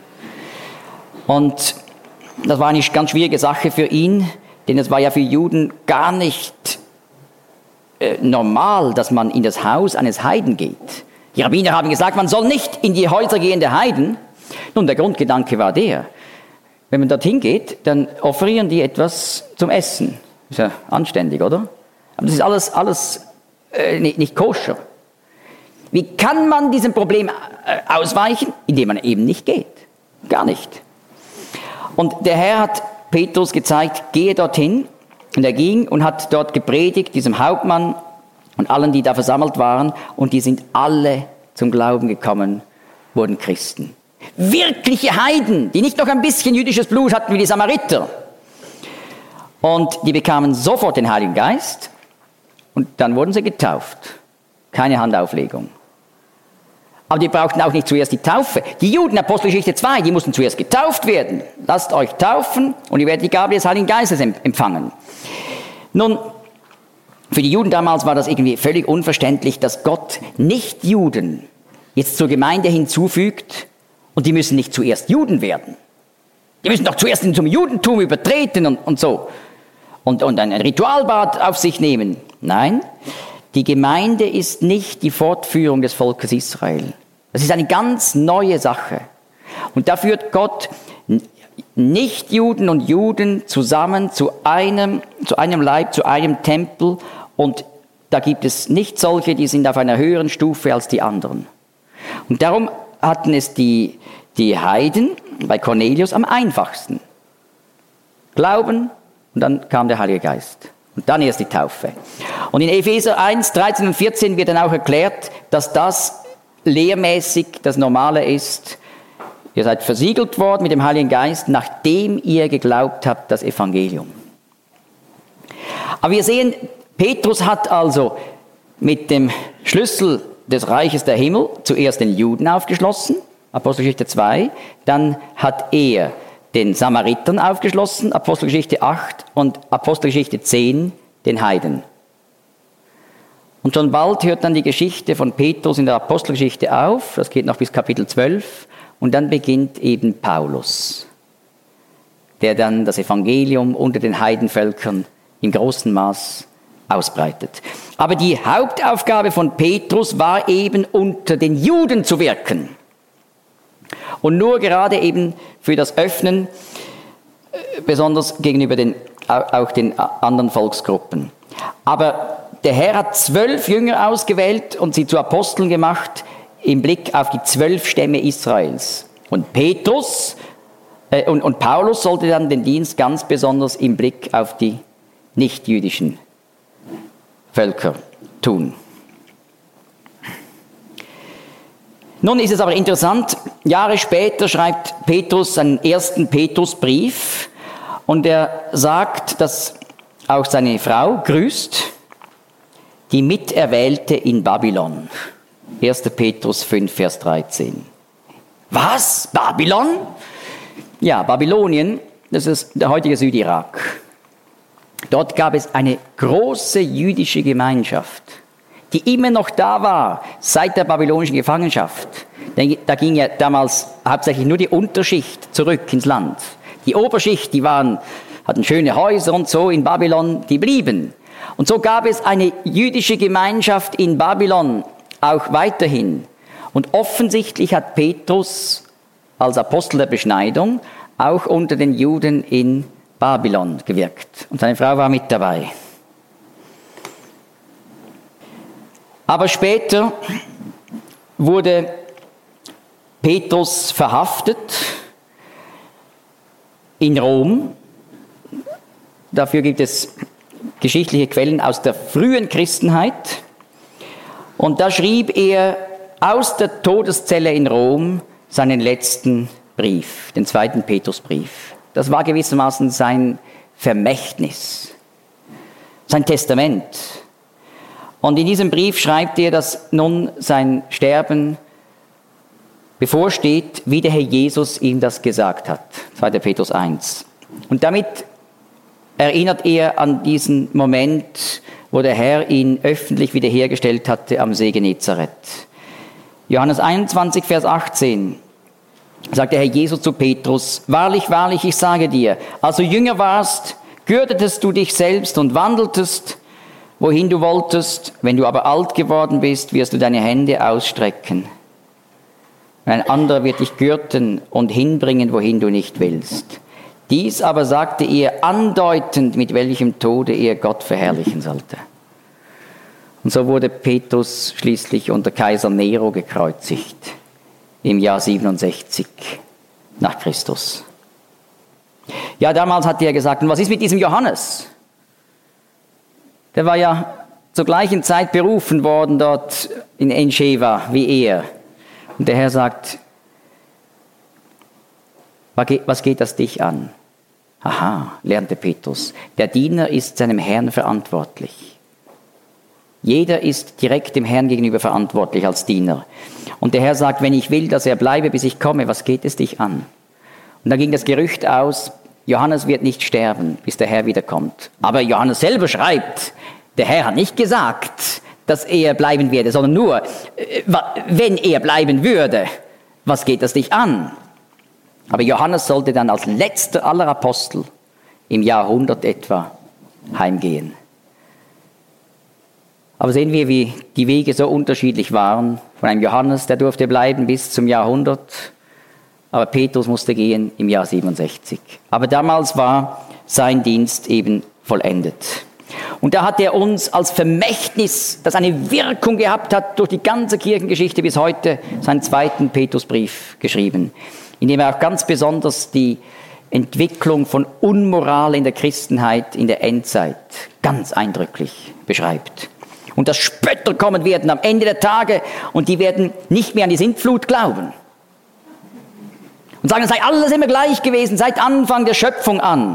Und das war eine ganz schwierige Sache für ihn, denn es war ja für Juden gar nicht normal, dass man in das Haus eines Heiden geht. Die Rabbiner haben gesagt, man soll nicht in die Häuser gehen der Heiden. Nun, der Grundgedanke war der, wenn man dorthin geht, dann offerieren die etwas zum Essen. Ist ja anständig, oder? Aber das ist alles nicht koscher. Wie kann man diesem Problem ausweichen? Indem man eben nicht geht. Gar nicht. Und der Herr hat Petrus gezeigt, gehe dorthin. Und er ging und hat dort gepredigt, diesem Hauptmann und allen, die da versammelt waren. Und die sind alle zum Glauben gekommen, wurden Christen. Wirkliche Heiden, die nicht noch ein bisschen jüdisches Blut hatten wie die Samariter. Und die bekamen sofort den Heiligen Geist und dann wurden sie getauft. Keine Handauflegung. Aber die brauchten auch nicht zuerst die Taufe. Die Juden, Apostelgeschichte 2, die mussten zuerst getauft werden. Lasst euch taufen und ihr werdet die Gabe des Heiligen Geistes empfangen. Nun, für die Juden damals war das irgendwie völlig unverständlich, dass Gott Nicht-Juden jetzt zur Gemeinde hinzufügt und die müssen nicht zuerst Juden werden. Die müssen doch zuerst zum Judentum übertreten und so. Und ein Ritualbad auf sich nehmen. Nein, die Gemeinde ist nicht die Fortführung des Volkes Israel. Das ist eine ganz neue Sache. Und da führt Gott Nicht-Juden und Juden zusammen zu einem Leib, zu einem Tempel. Und da gibt es nicht solche, die sind auf einer höheren Stufe als die anderen. Und darum hatten es die Heiden bei Cornelius am einfachsten. Glauben und dann kam der Heilige Geist. Und dann erst die Taufe. Und in Epheser 1, 13 und 14 wird dann auch erklärt, dass das lehrmäßig das Normale ist. Ihr seid versiegelt worden mit dem Heiligen Geist, nachdem ihr geglaubt habt, das Evangelium. Aber wir sehen, Petrus hat also mit dem Schlüssel des Reiches der Himmel zuerst den Juden aufgeschlossen, Apostelgeschichte 2, dann hat er den Samaritern aufgeschlossen, Apostelgeschichte 8 und Apostelgeschichte 10 den Heiden. Und schon bald hört dann die Geschichte von Petrus in der Apostelgeschichte auf, das geht noch bis Kapitel 12 und dann beginnt eben Paulus, der dann das Evangelium unter den Heidenvölkern in großem Maß ausbreitet. Aber die Hauptaufgabe von Petrus war eben unter den Juden zu wirken. Und nur gerade eben für das Öffnen, besonders gegenüber auch den anderen Volksgruppen. Aber der Herr hat 12 Jünger ausgewählt und sie zu Aposteln gemacht im Blick auf die 12 Stämme Israels. Und Petrus und Paulus sollte dann den Dienst ganz besonders im Blick auf die nichtjüdischen Völker tun. Nun ist es aber interessant, Jahre später schreibt Petrus seinen ersten Petrusbrief und er sagt, dass auch seine Frau grüßt, die Miterwählte in Babylon. 1. Petrus 5, Vers 13. Was? Babylon? Ja, Babylonien, das ist der heutige Südirak. Dort gab es eine große jüdische Gemeinschaft, die immer noch da war, seit der babylonischen Gefangenschaft. Da ging ja damals hauptsächlich nur die Unterschicht zurück ins Land. Die Oberschicht, hatten schöne Häuser und so in Babylon, die blieben. Und so gab es eine jüdische Gemeinschaft in Babylon auch weiterhin. Und offensichtlich hat Petrus als Apostel der Beschneidung auch unter den Juden in Babylon gewirkt. Und seine Frau war mit dabei. Aber später wurde Petrus verhaftet in Rom. Dafür gibt es geschichtliche Quellen aus der frühen Christenheit. Und da schrieb er aus der Todeszelle in Rom seinen letzten Brief, den 2. Petrusbrief. Das war gewissermaßen sein Vermächtnis, sein Testament. Und in diesem Brief schreibt er, dass nun sein Sterben bevorsteht, wie der Herr Jesus ihm das gesagt hat. 2. Petrus 1. Und damit erinnert er an diesen Moment, wo der Herr ihn öffentlich wiederhergestellt hatte am See Genezareth. Johannes 21, Vers 18 sagt der Herr Jesus zu Petrus: Wahrlich, wahrlich, ich sage dir, als du Jünger warst, gürtetest du dich selbst und wandeltest, wohin du wolltest. Wenn du aber alt geworden bist, wirst du deine Hände ausstrecken. Ein anderer wird dich gürten und hinbringen, wohin du nicht willst. Dies aber sagte er andeutend, mit welchem Tode er Gott verherrlichen sollte. Und so wurde Petrus schließlich unter Kaiser Nero gekreuzigt im Jahr 67 nach Christus. Ja, damals hat er gesagt, und was ist mit diesem Johannes? Der war ja zur gleichen Zeit berufen worden dort in Enscheva wie er. Und der Herr sagt, was geht das dich an? Aha, lernte Petrus, der Diener ist seinem Herrn verantwortlich. Jeder ist direkt dem Herrn gegenüber verantwortlich als Diener. Und der Herr sagt, wenn ich will, dass er bleibe, bis ich komme, was geht es dich an? Und dann ging das Gerücht aus, Johannes wird nicht sterben, bis der Herr wiederkommt. Aber Johannes selber schreibt, der Herr hat nicht gesagt, dass er bleiben werde, sondern nur, wenn er bleiben würde, was geht das dich an? Aber Johannes sollte dann als letzter aller Apostel im Jahr 100 etwa heimgehen. Aber sehen wir, wie die Wege so unterschiedlich waren. Von einem Johannes, der durfte bleiben bis zum Jahr 100, aber Petrus musste gehen im Jahr 67. Aber damals war sein Dienst eben vollendet. Und da hat er uns als Vermächtnis, das eine Wirkung gehabt hat durch die ganze Kirchengeschichte bis heute, seinen zweiten Petrusbrief geschrieben, in dem er auch ganz besonders die Entwicklung von Unmoral in der Christenheit in der Endzeit ganz eindrücklich beschreibt. Und dass Spötter kommen werden am Ende der Tage und die werden nicht mehr an die Sintflut glauben. Und sagen, es sei alles immer gleich gewesen, seit Anfang der Schöpfung an.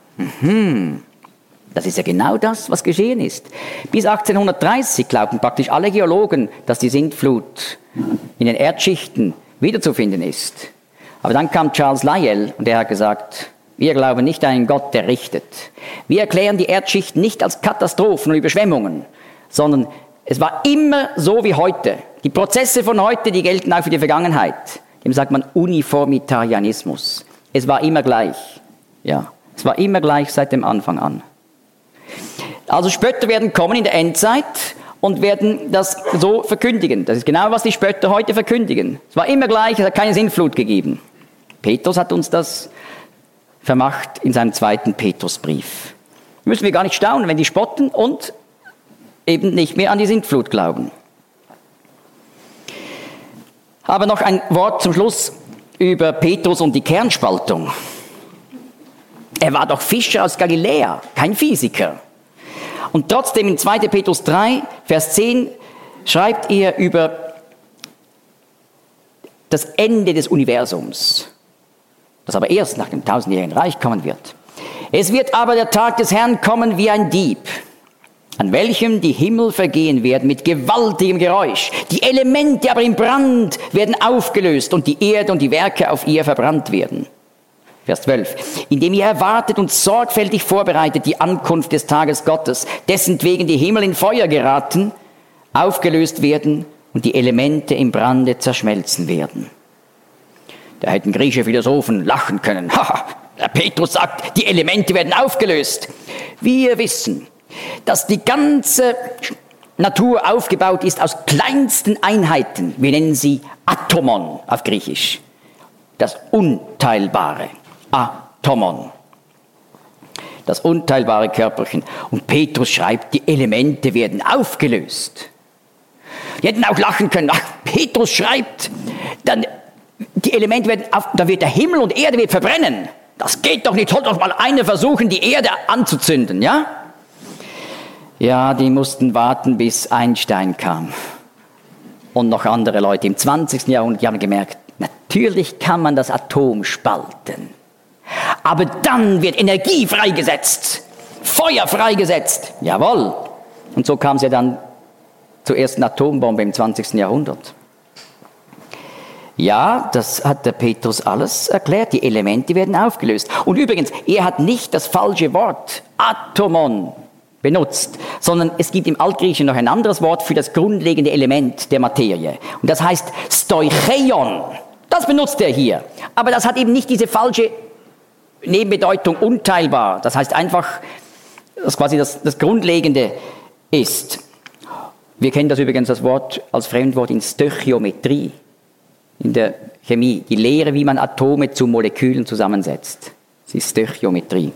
Das ist ja genau das, was geschehen ist. Bis 1830 glaubten praktisch alle Geologen, dass die Sintflut in den Erdschichten wiederzufinden ist. Aber dann kam Charles Lyell und er hat gesagt, wir glauben nicht an einen Gott, der richtet. Wir erklären die Erdschichten nicht als Katastrophen und Überschwemmungen, sondern es war immer so wie heute. Die Prozesse von heute, die gelten auch für die Vergangenheit. Dem sagt man Uniformitarianismus. Es war immer gleich. Ja, es war immer gleich seit dem Anfang an. Also Spötter werden kommen in der Endzeit und werden das so verkündigen. Das ist genau, was die Spötter heute verkündigen. Es war immer gleich, es hat keine Sintflut gegeben. Petrus hat uns das vermacht in seinem zweiten Petrusbrief. Müssen wir gar nicht staunen, wenn die spotten und eben nicht mehr an die Sintflut glauben. Aber noch ein Wort zum Schluss über Petrus und die Kernspaltung. Er war doch Fischer aus Galiläa, kein Physiker. Und trotzdem in 2. Petrus 3, Vers 10 schreibt er über das Ende des Universums, das aber erst nach dem 1000-jährigen Reich kommen wird. Es wird aber der Tag des Herrn kommen wie ein Dieb, an welchem die Himmel vergehen werden mit gewaltigem Geräusch. Die Elemente aber im Brand werden aufgelöst und die Erde und die Werke auf ihr verbrannt werden. Vers 12. Indem ihr erwartet und sorgfältig vorbereitet die Ankunft des Tages Gottes, dessen wegen die Himmel in Feuer geraten, aufgelöst werden und die Elemente im Brande zerschmelzen werden. Da hätten griechische Philosophen lachen können. Haha, der Petrus sagt, die Elemente werden aufgelöst. Wir wissen, dass die ganze Natur aufgebaut ist aus kleinsten Einheiten. Wir nennen sie Atomon auf Griechisch. Das Unteilbare. Atomon. Das unteilbare Körperchen. Und Petrus schreibt, die Elemente werden aufgelöst. Die hätten auch lachen können. Ach, Petrus schreibt, dann die Elemente werden da wird der Himmel und Erde wird verbrennen. Das geht doch nicht. Soll doch mal einer versuchen, die Erde anzuzünden, ja? Ja, die mussten warten, bis Einstein kam. Und noch andere Leute im 20. Jahrhundert, die haben gemerkt, natürlich kann man das Atom spalten. Aber dann wird Energie freigesetzt, Feuer freigesetzt. Jawohl. Und so kam es ja dann zur ersten Atombombe im 20. Jahrhundert. Ja, das hat der Petrus alles erklärt. Die Elemente werden aufgelöst. Und übrigens, er hat nicht das falsche Wort Atomon benutzt, sondern es gibt im Altgriechischen noch ein anderes Wort für das grundlegende Element der Materie. Und das heißt Stoicheion. Das benutzt er hier. Aber das hat eben nicht diese falsche Nebenbedeutung unteilbar. Das heißt einfach, dass quasi das Grundlegende ist. Wir kennen das übrigens, das Wort als Fremdwort in Stöchiometrie, in der Chemie. Die Lehre, wie man Atome zu Molekülen zusammensetzt. Das ist Stöchiometrie.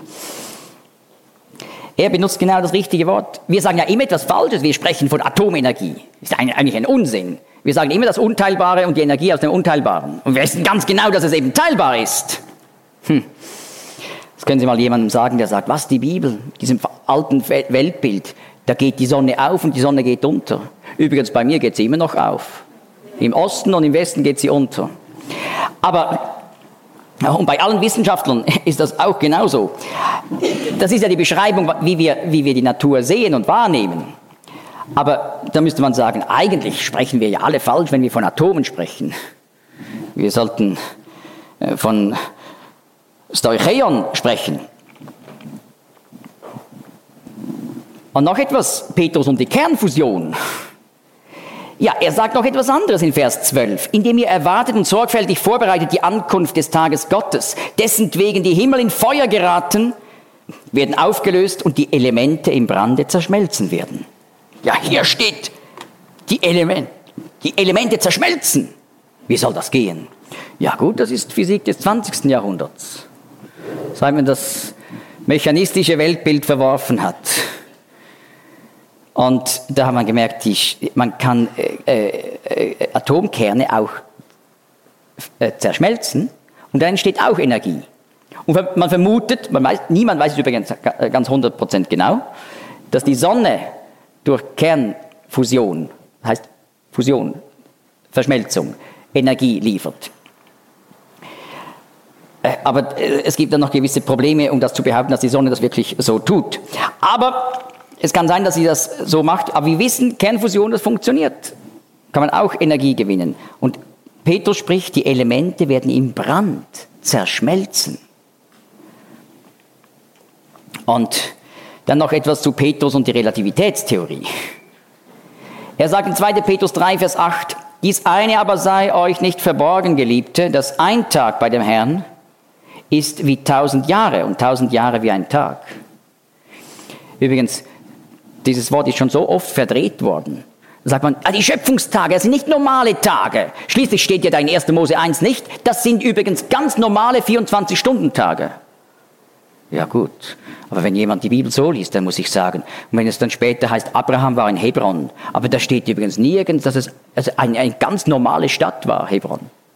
Er benutzt genau das richtige Wort. Wir sagen ja immer etwas Falsches. Wir sprechen von Atomenergie. Das ist eigentlich ein Unsinn. Wir sagen immer das Unteilbare und die Energie aus dem Unteilbaren. Und wir wissen ganz genau, dass es eben teilbar ist. Das können Sie mal jemandem sagen, der sagt, was, die Bibel, diesem alten Weltbild, da geht die Sonne auf und die Sonne geht unter. Übrigens, bei mir geht sie immer noch auf. Im Osten und im Westen geht sie unter. Aber, und bei allen Wissenschaftlern ist das auch genauso. Das ist ja die Beschreibung, wie wir die Natur sehen und wahrnehmen. Aber da müsste man sagen, eigentlich sprechen wir ja alle falsch, wenn wir von Atomen sprechen. Wir sollten von Stoicheion sprechen. Und noch etwas, Petrus und die Kernfusion. Ja, er sagt noch etwas anderes in Vers 12. Indem ihr erwartet und sorgfältig vorbereitet die Ankunft des Tages Gottes, dessen wegen die Himmel in Feuer geraten, werden aufgelöst und die Elemente im Brande zerschmelzen werden. Ja, hier steht, die Elemente zerschmelzen. Wie soll das gehen? Ja gut, das ist Physik des 20. Jahrhunderts. Seit man das mechanistische Weltbild verworfen hat. Und da hat man gemerkt, man kann Atomkerne auch zerschmelzen und dann entsteht auch Energie. Und man vermutet, niemand weiß es übrigens ganz 100% genau, dass die Sonne durch Kernfusion, heißt Fusion, Verschmelzung, Energie liefert. Aber es gibt dann noch gewisse Probleme, um das zu behaupten, dass die Sonne das wirklich so tut. Aber es kann sein, dass sie das so macht, aber wir wissen, Kernfusion, das funktioniert. Kann man auch Energie gewinnen. Und Petrus spricht, die Elemente werden im Brand zerschmelzen. Und dann noch etwas zu Petrus und die Relativitätstheorie. Er sagt in 2. Petrus 3, Vers 8, dies eine aber sei euch nicht verborgen, Geliebte, dass ein Tag bei dem Herrn ist wie 1000 Jahre und 1000 Jahre wie ein Tag. Übrigens, dieses Wort ist schon so oft verdreht worden. Da sagt man, die Schöpfungstage, das sind nicht normale Tage. Schließlich steht ja da in 1. Mose 1 nicht. Das sind übrigens ganz normale 24-Stunden-Tage. Ja gut, aber wenn jemand die Bibel so liest, dann muss ich sagen, und wenn es dann später heißt, Abraham war in Hebron, aber da steht übrigens nirgends, dass es eine ganz normale Stadt war, Hebron.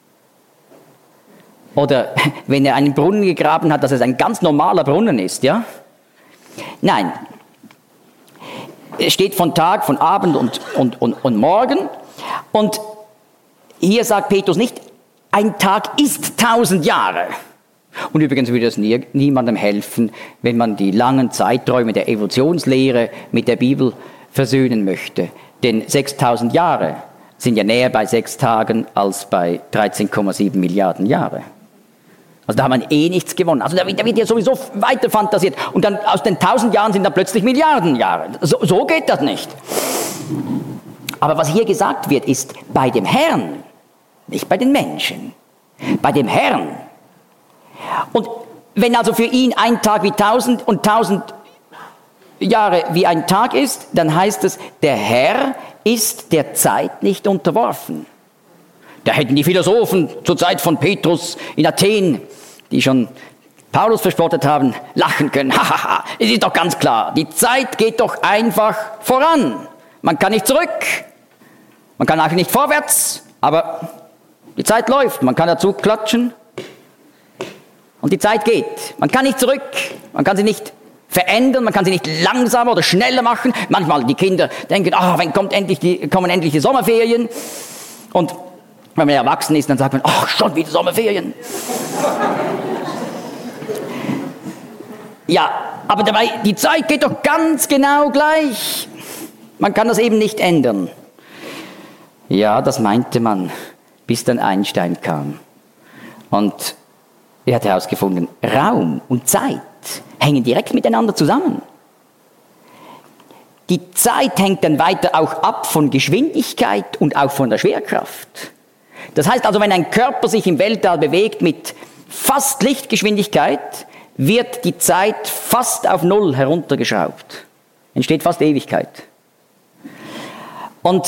Oder wenn er einen Brunnen gegraben hat, dass es ein ganz normaler Brunnen ist, ja? Nein. Es steht von Tag, von Abend und Morgen. Und hier sagt Petrus nicht, ein Tag ist 1000 Jahre. Und übrigens würde es niemandem helfen, wenn man die langen Zeiträume der Evolutionslehre mit der Bibel versöhnen möchte. Denn 6000 Jahre sind ja näher bei 6 Tagen als bei 13,7 Milliarden Jahre. Also da hat man nichts gewonnen. Also da wird ja sowieso weiter fantasiert. Und dann aus den 1000 Jahren sind dann plötzlich Milliarden Jahre. So geht das nicht. Aber was hier gesagt wird, ist bei dem Herrn, nicht bei den Menschen. Bei dem Herrn. Und wenn also für ihn ein Tag wie 1000 und 1000 Jahre wie ein Tag ist, dann heißt es, der Herr ist der Zeit nicht unterworfen. Da hätten die Philosophen zur Zeit von Petrus in Athen, die schon Paulus verspottet haben, lachen können. Hahaha, es ist doch ganz klar, die Zeit geht doch einfach voran. Man kann nicht zurück, man kann auch nicht vorwärts, aber die Zeit läuft, man kann dazu klatschen und die Zeit geht. Man kann nicht zurück, man kann sie nicht verändern, man kann sie nicht langsamer oder schneller machen. Manchmal die Kinder denken, wann kommen endlich die Sommerferien? Und wenn man erwachsen ist, dann sagt man, schon wieder Sommerferien. Ja, aber dabei, die Zeit geht doch ganz genau gleich. Man kann das eben nicht ändern. Ja, das meinte man, bis dann Einstein kam. Und er hat herausgefunden, Raum und Zeit hängen direkt miteinander zusammen. Die Zeit hängt dann weiter auch ab von Geschwindigkeit und auch von der Schwerkraft. Das heißt also, wenn ein Körper sich im Weltall bewegt mit fast Lichtgeschwindigkeit, wird die Zeit fast auf 0 heruntergeschraubt. Entsteht fast Ewigkeit. Und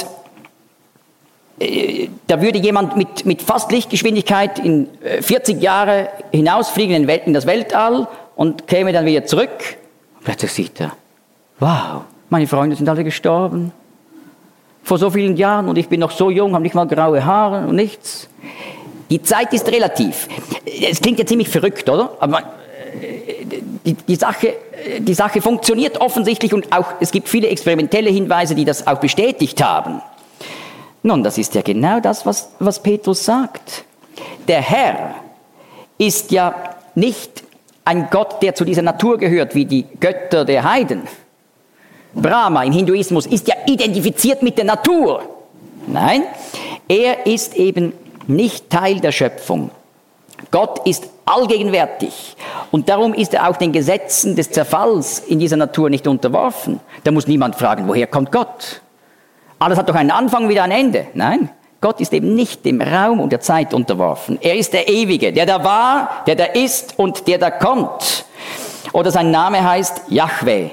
da würde jemand mit fast Lichtgeschwindigkeit in 40 Jahre hinausfliegen in das Weltall und käme dann wieder zurück. Und plötzlich sieht er, wow, meine Freunde sind alle gestorben. Vor so vielen Jahren und ich bin noch so jung, habe nicht mal graue Haare und nichts. Die Zeit ist relativ. Es klingt ja ziemlich verrückt, oder? Aber die Sache funktioniert offensichtlich und auch es gibt viele experimentelle Hinweise, die das auch bestätigt haben. Nun, das ist ja genau das, was Petrus sagt. Der Herr ist ja nicht ein Gott, der zu dieser Natur gehört, wie die Götter der Heiden. Brahma im Hinduismus ist ja identifiziert mit der Natur. Nein, er ist eben nicht Teil der Schöpfung. Gott ist allgegenwärtig und darum ist er auch den Gesetzen des Zerfalls in dieser Natur nicht unterworfen. Da muss niemand fragen, woher kommt Gott? Alles hat doch einen Anfang, wieder ein Ende. Nein, Gott ist eben nicht dem Raum und der Zeit unterworfen. Er ist der Ewige, der da war, der da ist und der da kommt. Oder sein Name heißt Jahwe.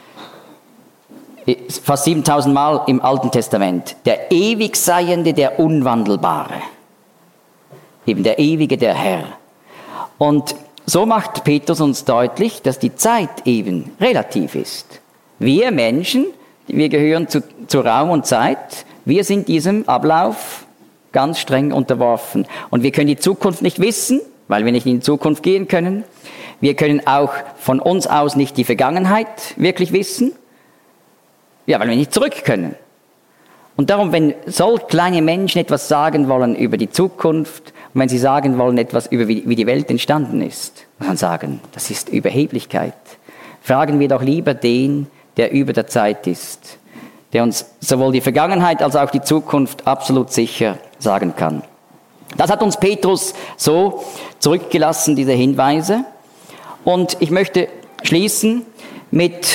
Fast 7000 Mal im Alten Testament. Der Ewigseiende, der Unwandelbare. Eben der Ewige, der Herr. Und so macht Petrus uns deutlich, dass die Zeit eben relativ ist. Wir Menschen, wir gehören zu Raum und Zeit, wir sind diesem Ablauf ganz streng unterworfen. Und wir können die Zukunft nicht wissen, weil wir nicht in die Zukunft gehen können. Wir können auch von uns aus nicht die Vergangenheit wirklich wissen, ja, weil wir nicht zurück können. Und darum, wenn so kleine Menschen etwas sagen wollen über die Zukunft, und wenn sie sagen wollen etwas über wie die Welt entstanden ist, muss man sagen, das ist Überheblichkeit. Fragen wir doch lieber den, der über der Zeit ist, der uns sowohl die Vergangenheit als auch die Zukunft absolut sicher sagen kann. Das hat uns Petrus so zurückgelassen, diese Hinweise. Und ich möchte schließen mit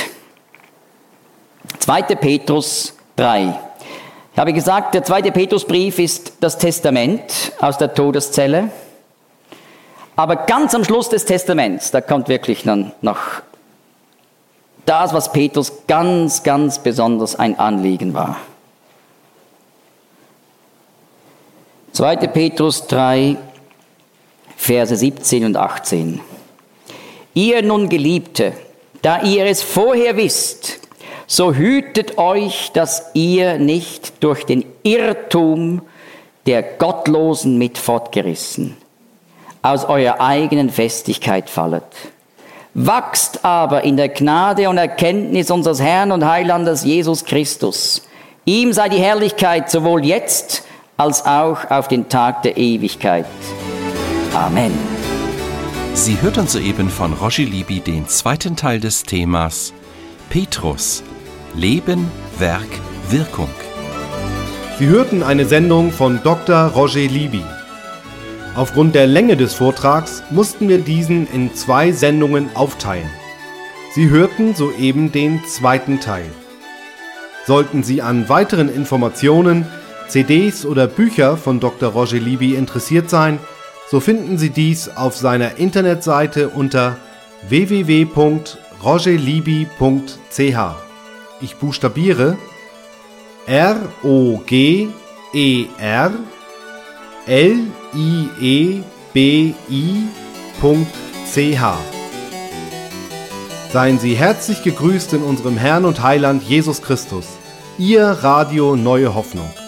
2. Petrus 3. Ich habe gesagt, der 2. Petrusbrief ist das Testament aus der Todeszelle. Aber ganz am Schluss des Testaments, da kommt wirklich dann noch das, was Petrus ganz, ganz besonders ein Anliegen war. 2. Petrus 3, Verse 17 und 18. Ihr nun Geliebte, da ihr es vorher wisst, so hütet euch, dass ihr nicht durch den Irrtum der Gottlosen mit fortgerissen aus eurer eigenen Festigkeit fallet. Wachst aber in der Gnade und Erkenntnis unseres Herrn und Heilandes Jesus Christus. Ihm sei die Herrlichkeit sowohl jetzt als auch auf den Tag der Ewigkeit. Amen. Sie hörten soeben von Roger Libby den 2. Teil des Themas Petrus, Leben, Werk, Wirkung. Sie hörten eine Sendung von Dr. Roger Libby. Aufgrund der Länge des Vortrags mussten wir diesen in 2 Sendungen aufteilen. Sie hörten soeben den 2. Teil. Sollten Sie an weiteren Informationen, CDs oder Bücher von Dr. Roger Libby interessiert sein, so finden Sie dies auf seiner Internetseite unter www.rogerlibby.ch. Ich buchstabiere ROGERLIEBY.ch. Seien Sie herzlich gegrüßt in unserem Herrn und Heiland Jesus Christus. Ihr Radio Neue Hoffnung.